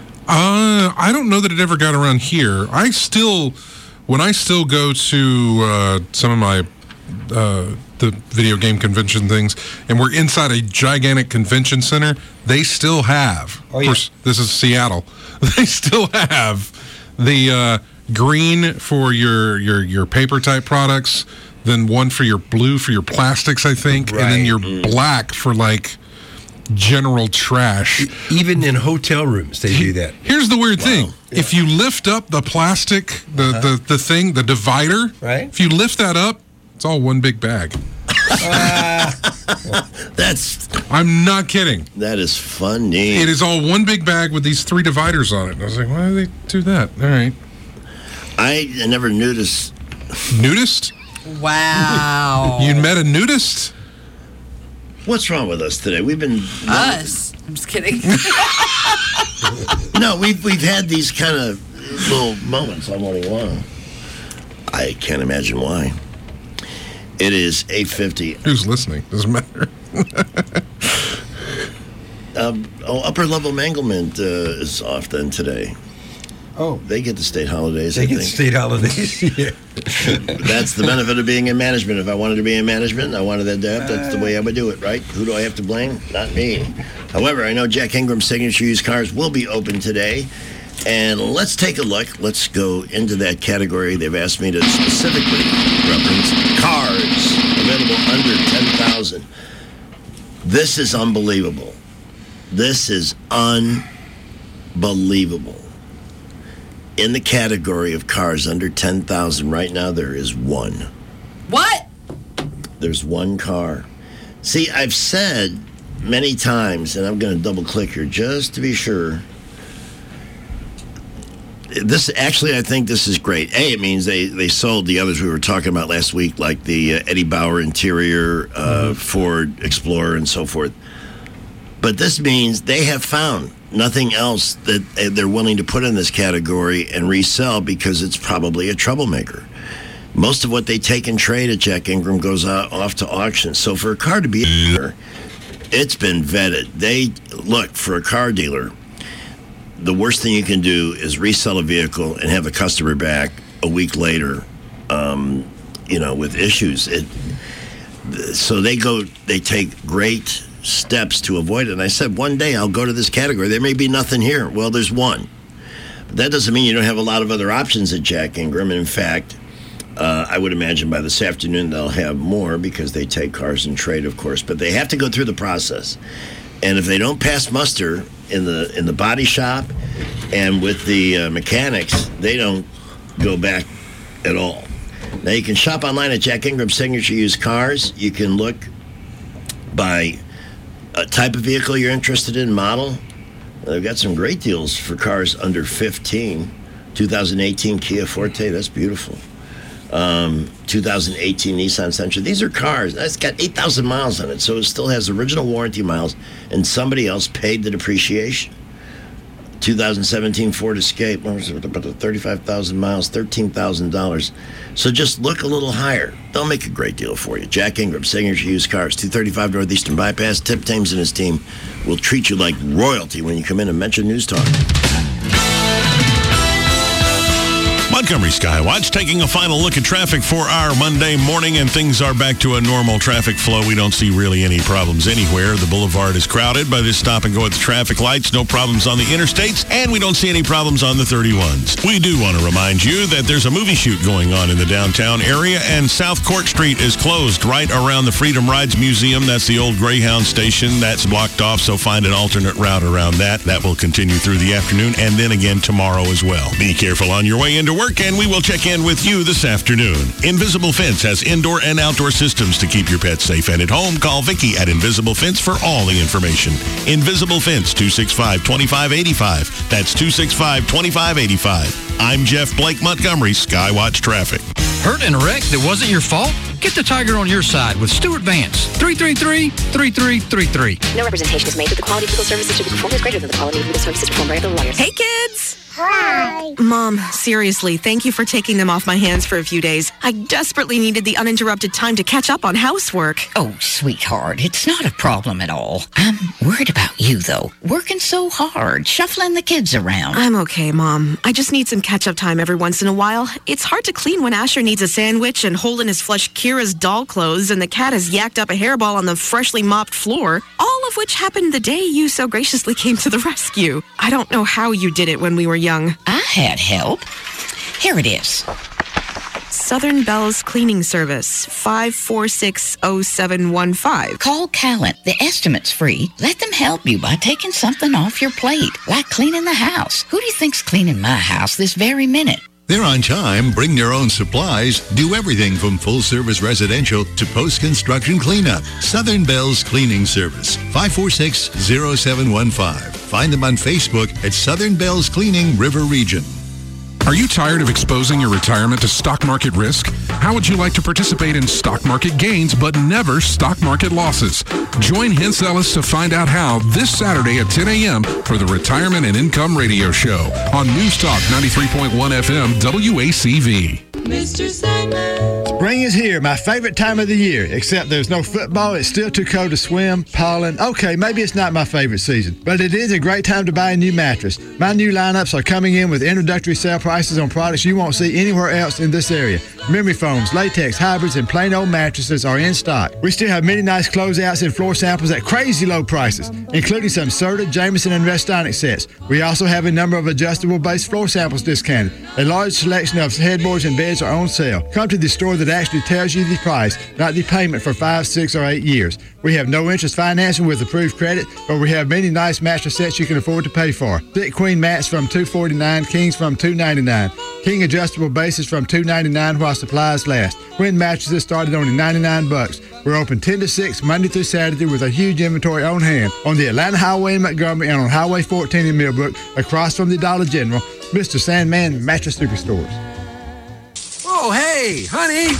Uh, I don't know that it ever got around here. I still, when I still go to uh, some of my uh, the video game convention things, and we're inside a gigantic convention center, they still have. Oh, Of yeah. course, this is Seattle. They still have the uh, green for your your your paper type products, then one for your blue for your plastics, I think, and then Right. your black for like general trash. Even in hotel rooms, they do that. Here's the weird thing. If you lift up the plastic, the, the, the thing, the divider, Right. if you lift that up, it's all one big bag. That's. I'm not kidding. That is funny. It is all one big bag with these three dividers on it. And I was like, why do they do that? All right. I never nudist. Nudist? Wow. You met a nudist? What's wrong with us today? We've been us. I'm just kidding. No, we've we've had these kind of little moments all morning long. I can't imagine why. It is eight fifty. Who's listening? Doesn't matter. um, oh, upper level manglement uh, is off then today. Oh, they get the state holidays. They I get think. state holidays. Yeah. That's the benefit of being in management. If I wanted to be in management, I wanted that to happen. That's the way I would do it, right? Who do I have to blame? Not me. However, I know Jack Ingram's Signature Used Cars will be open today. And let's take a look. Let's go into that category. They've asked me to specifically reference cars available under ten thousand dollars. This is unbelievable. This is unbelievable. In the category of cars under ten thousand dollars, right now there is one. What? There's one car. See, I've said many times, and I'm going to double click here just to be sure. This actually, I think this is great. A, it means they, they sold the others we were talking about last week, like the uh, Eddie Bauer interior, uh, mm-hmm. Ford Explorer, and so forth. But this means they have found nothing else that they're willing to put in this category and resell because it's probably a troublemaker. Most of what they take and trade at Jack Ingram goes out, off to auction. So for a car to be there, it's been vetted. They look for a car dealer. The worst thing you can do is resell a vehicle and have a customer back a week later, um, you know, with issues. It, so they go, they take great steps to avoid it. And I said, one day I'll go to this category. There may be nothing here. Well, there's one. But that doesn't mean you don't have a lot of other options at Jack Ingram. And in fact, uh, I would imagine by this afternoon they'll have more because they take cars and trade, of course. But they have to go through the process. And if they don't pass muster in the in the body shop and with the uh, mechanics, they don't go back at all. Now, you can shop online at Jack Ingram Signature Used Cars. You can look by a type of vehicle you're interested in, model. They've got some great deals for cars under fifteen. twenty eighteen Kia Forte, that's beautiful. Um, twenty eighteen Nissan Sentra. These are cars. That's got eight thousand miles on it, so it still has original warranty miles, and somebody else paid the depreciation. twenty seventeen Ford Escape, what was it, about thirty-five thousand miles, thirteen thousand dollars. So just look a little higher. They'll make a great deal for you. Jack Ingram, Signature Used Cars, two thirty-five Northeastern Bypass. Tip Thames and his team will treat you like royalty when you come in and mention News Talk. Montgomery Skywatch taking a final look at traffic for our Monday morning, and things are back to a normal traffic flow. We don't see really any problems anywhere. The boulevard is crowded by this stop and go at the traffic lights. No problems on the interstates, and we don't see any problems on the thirty-ones. We do want to remind you that there's a movie shoot going on in the downtown area, and South Court Street is closed right around the Freedom Rides Museum. That's the old Greyhound station. That's blocked off, so find an alternate route around that. That will continue through the afternoon, and then again tomorrow as well. Be careful on your way into work, and we will check in with you this afternoon. Invisible Fence has indoor and outdoor systems to keep your pets safe and at home. Call Vicki at Invisible Fence for all the information. Invisible Fence, two six five, two five eight five. That's two six five, two five eight five. I'm Jeff Blake Montgomery, Skywatch Traffic. Hurt in a wreck that wasn't your fault? Get the Tiger on your side with Stuart Vance. three three three, three three three three. No representation is made that the quality of legal services to be performed is greater than the quality of legal services performed by other lawyers. Hey, kids! Hi! Mom, seriously, thank you for taking them off my hands for a few days. I desperately needed the uninterrupted time to catch up on housework. Oh, sweetheart, it's not a problem at all. I'm worried about you, though. Working so hard, shuffling the kids around. I'm okay, Mom. I just need some catch-up time every once in a while. It's hard to clean when Asher needs a sandwich and Holden has flushed Kira's doll clothes and the cat has yacked up a hairball on the freshly mopped floor, all of which happened the day you so graciously came to the rescue. I don't know how you did it when we were young. I had help. Here it is. Southern Bell's Cleaning Service, five four six oh seven one five. Call Callant. The estimate's free. Let them help you by taking something off your plate, like cleaning the house. Who do you think's cleaning my house this very minute? They're on time, bring your own supplies, do everything from full-service residential to post-construction cleanup. Southern Bells Cleaning Service, five four six, zero seven one five. Find them on Facebook at Southern Bells Cleaning, River Region. Are you tired of exposing your retirement to stock market risk? How would you like to participate in stock market gains but never stock market losses? Join Hintz Ellis to find out how this Saturday at ten a.m. for the Retirement and Income Radio Show on News Talk ninety-three point one F M W A C V. Mister Sandman. Spring is here, my favorite time of the year, except there's no football, it's still too cold to swim, pollen. Okay, maybe it's not my favorite season, but it is a great time to buy a new mattress. My new lineups are coming in with introductory sale prices on products you won't see anywhere else in this area. Memory foams, latex, hybrids, and plain old mattresses are in stock. We still have many nice closeouts and floor samples at crazy low prices, including some Serta, Jameson, and Restonic sets. We also have a number of adjustable base floor samples discounted. A large selection of headboards and beds are on sale. Come to the store that actually tells you the price, not the payment for five, six, or eight years. We have no interest financing with approved credit, but we have many nice mattress sets you can afford to pay for. Thick queen mats from two forty-nine, kings from two ninety-nine, king adjustable bases from two ninety-nine while supplies last. Queen mattresses started only ninety-nine bucks. We're open ten to six Monday through Saturday with a huge inventory on hand on the Atlanta Highway in Montgomery and on Highway fourteen in Millbrook, across from the Dollar General. Mister Sandman Mattress Superstores. Oh, hey, honey.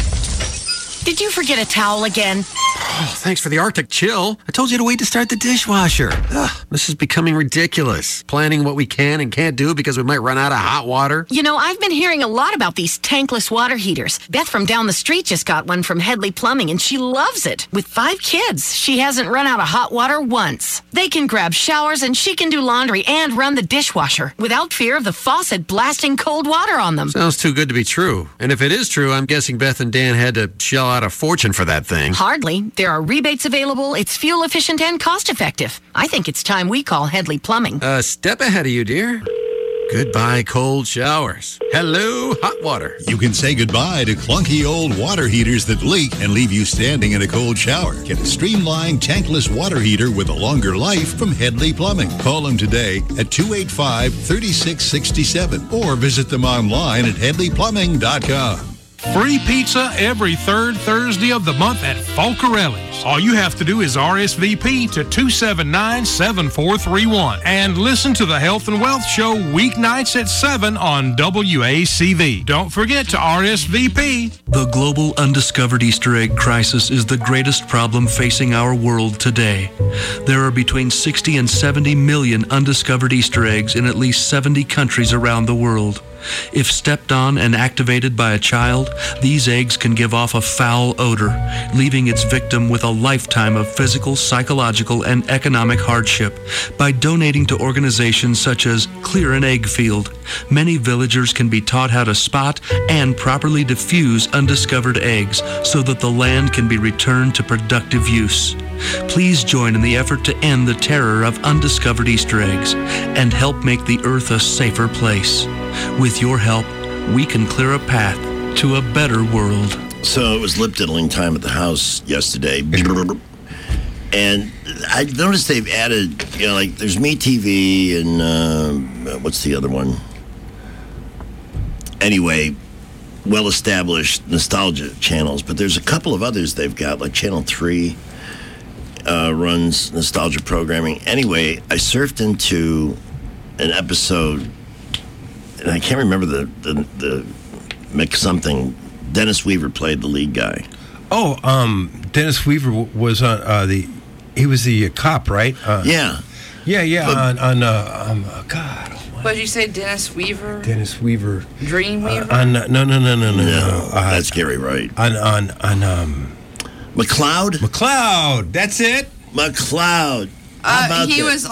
Did you forget a towel again? Oh, thanks for the Arctic Chill. I told you to wait to start the dishwasher. Ugh, this is becoming ridiculous. Planning what we can and can't do because we might run out of hot water. You know, I've been hearing a lot about these tankless water heaters. Beth from down the street just got one from Headley Plumbing, and she loves it. With five kids, she hasn't run out of hot water once. They can grab showers, and she can do laundry and run the dishwasher without fear of the faucet blasting cold water on them. Sounds too good to be true. And if it is true, I'm guessing Beth and Dan had to shell out a fortune for that thing. Hardly. There are rebates available. It's fuel efficient and cost effective. I think it's time we call Headley Plumbing. A uh, step ahead of you, dear. Goodbye, cold showers. Hello, hot water. You can say goodbye to clunky old water heaters that leak and leave you standing in a cold shower. Get a streamlined tankless water heater with a longer life from Headley Plumbing. Call them today at two eight five, three six six seven or visit them online at headley plumbing dot com. Free pizza every third Thursday of the month at Folcarelli's. All you have to do is R S V P to two seven nine, seven four three one and listen to the Health and Wealth Show weeknights at seven on W A C V. Don't forget to R S V P. The global undiscovered Easter egg crisis is the greatest problem facing our world today. There are between sixty and seventy million undiscovered Easter eggs in at least seventy countries around the world. If stepped on and activated by a child, these eggs can give off a foul odor, leaving its victim with a lifetime of physical, psychological, and economic hardship. By donating to organizations such as Clear an Egg Field, many villagers can be taught how to spot and properly diffuse undiscovered eggs so that the land can be returned to productive use. Please join in the effort to end the terror of undiscovered Easter eggs and help make the earth a safer place. With your help, we can clear a path to a better world. So it was lip diddling time at the house yesterday. And I noticed they've added, you know, like there's MeTV and uh, what's the other one? Anyway, well-established nostalgia channels, but there's a couple of others they've got, like Channel three uh, runs nostalgia programming. Anyway, I surfed into an episode, and I can't remember the, the, the McSomething. Dennis Weaver played the lead guy. Oh, um, Dennis Weaver was on uh, the, he was the uh, cop, right? Uh, yeah. Yeah, yeah, But- on, on uh, um, uh, God. What did you say, Dennis Weaver? Dennis Weaver. Dream Weaver? Uh, on, uh, no, no, no, no, no, no. Uh, that's Gary Wright. On, on, on, um... McLeod? McLeod, that's it. McLeod. Uh, he was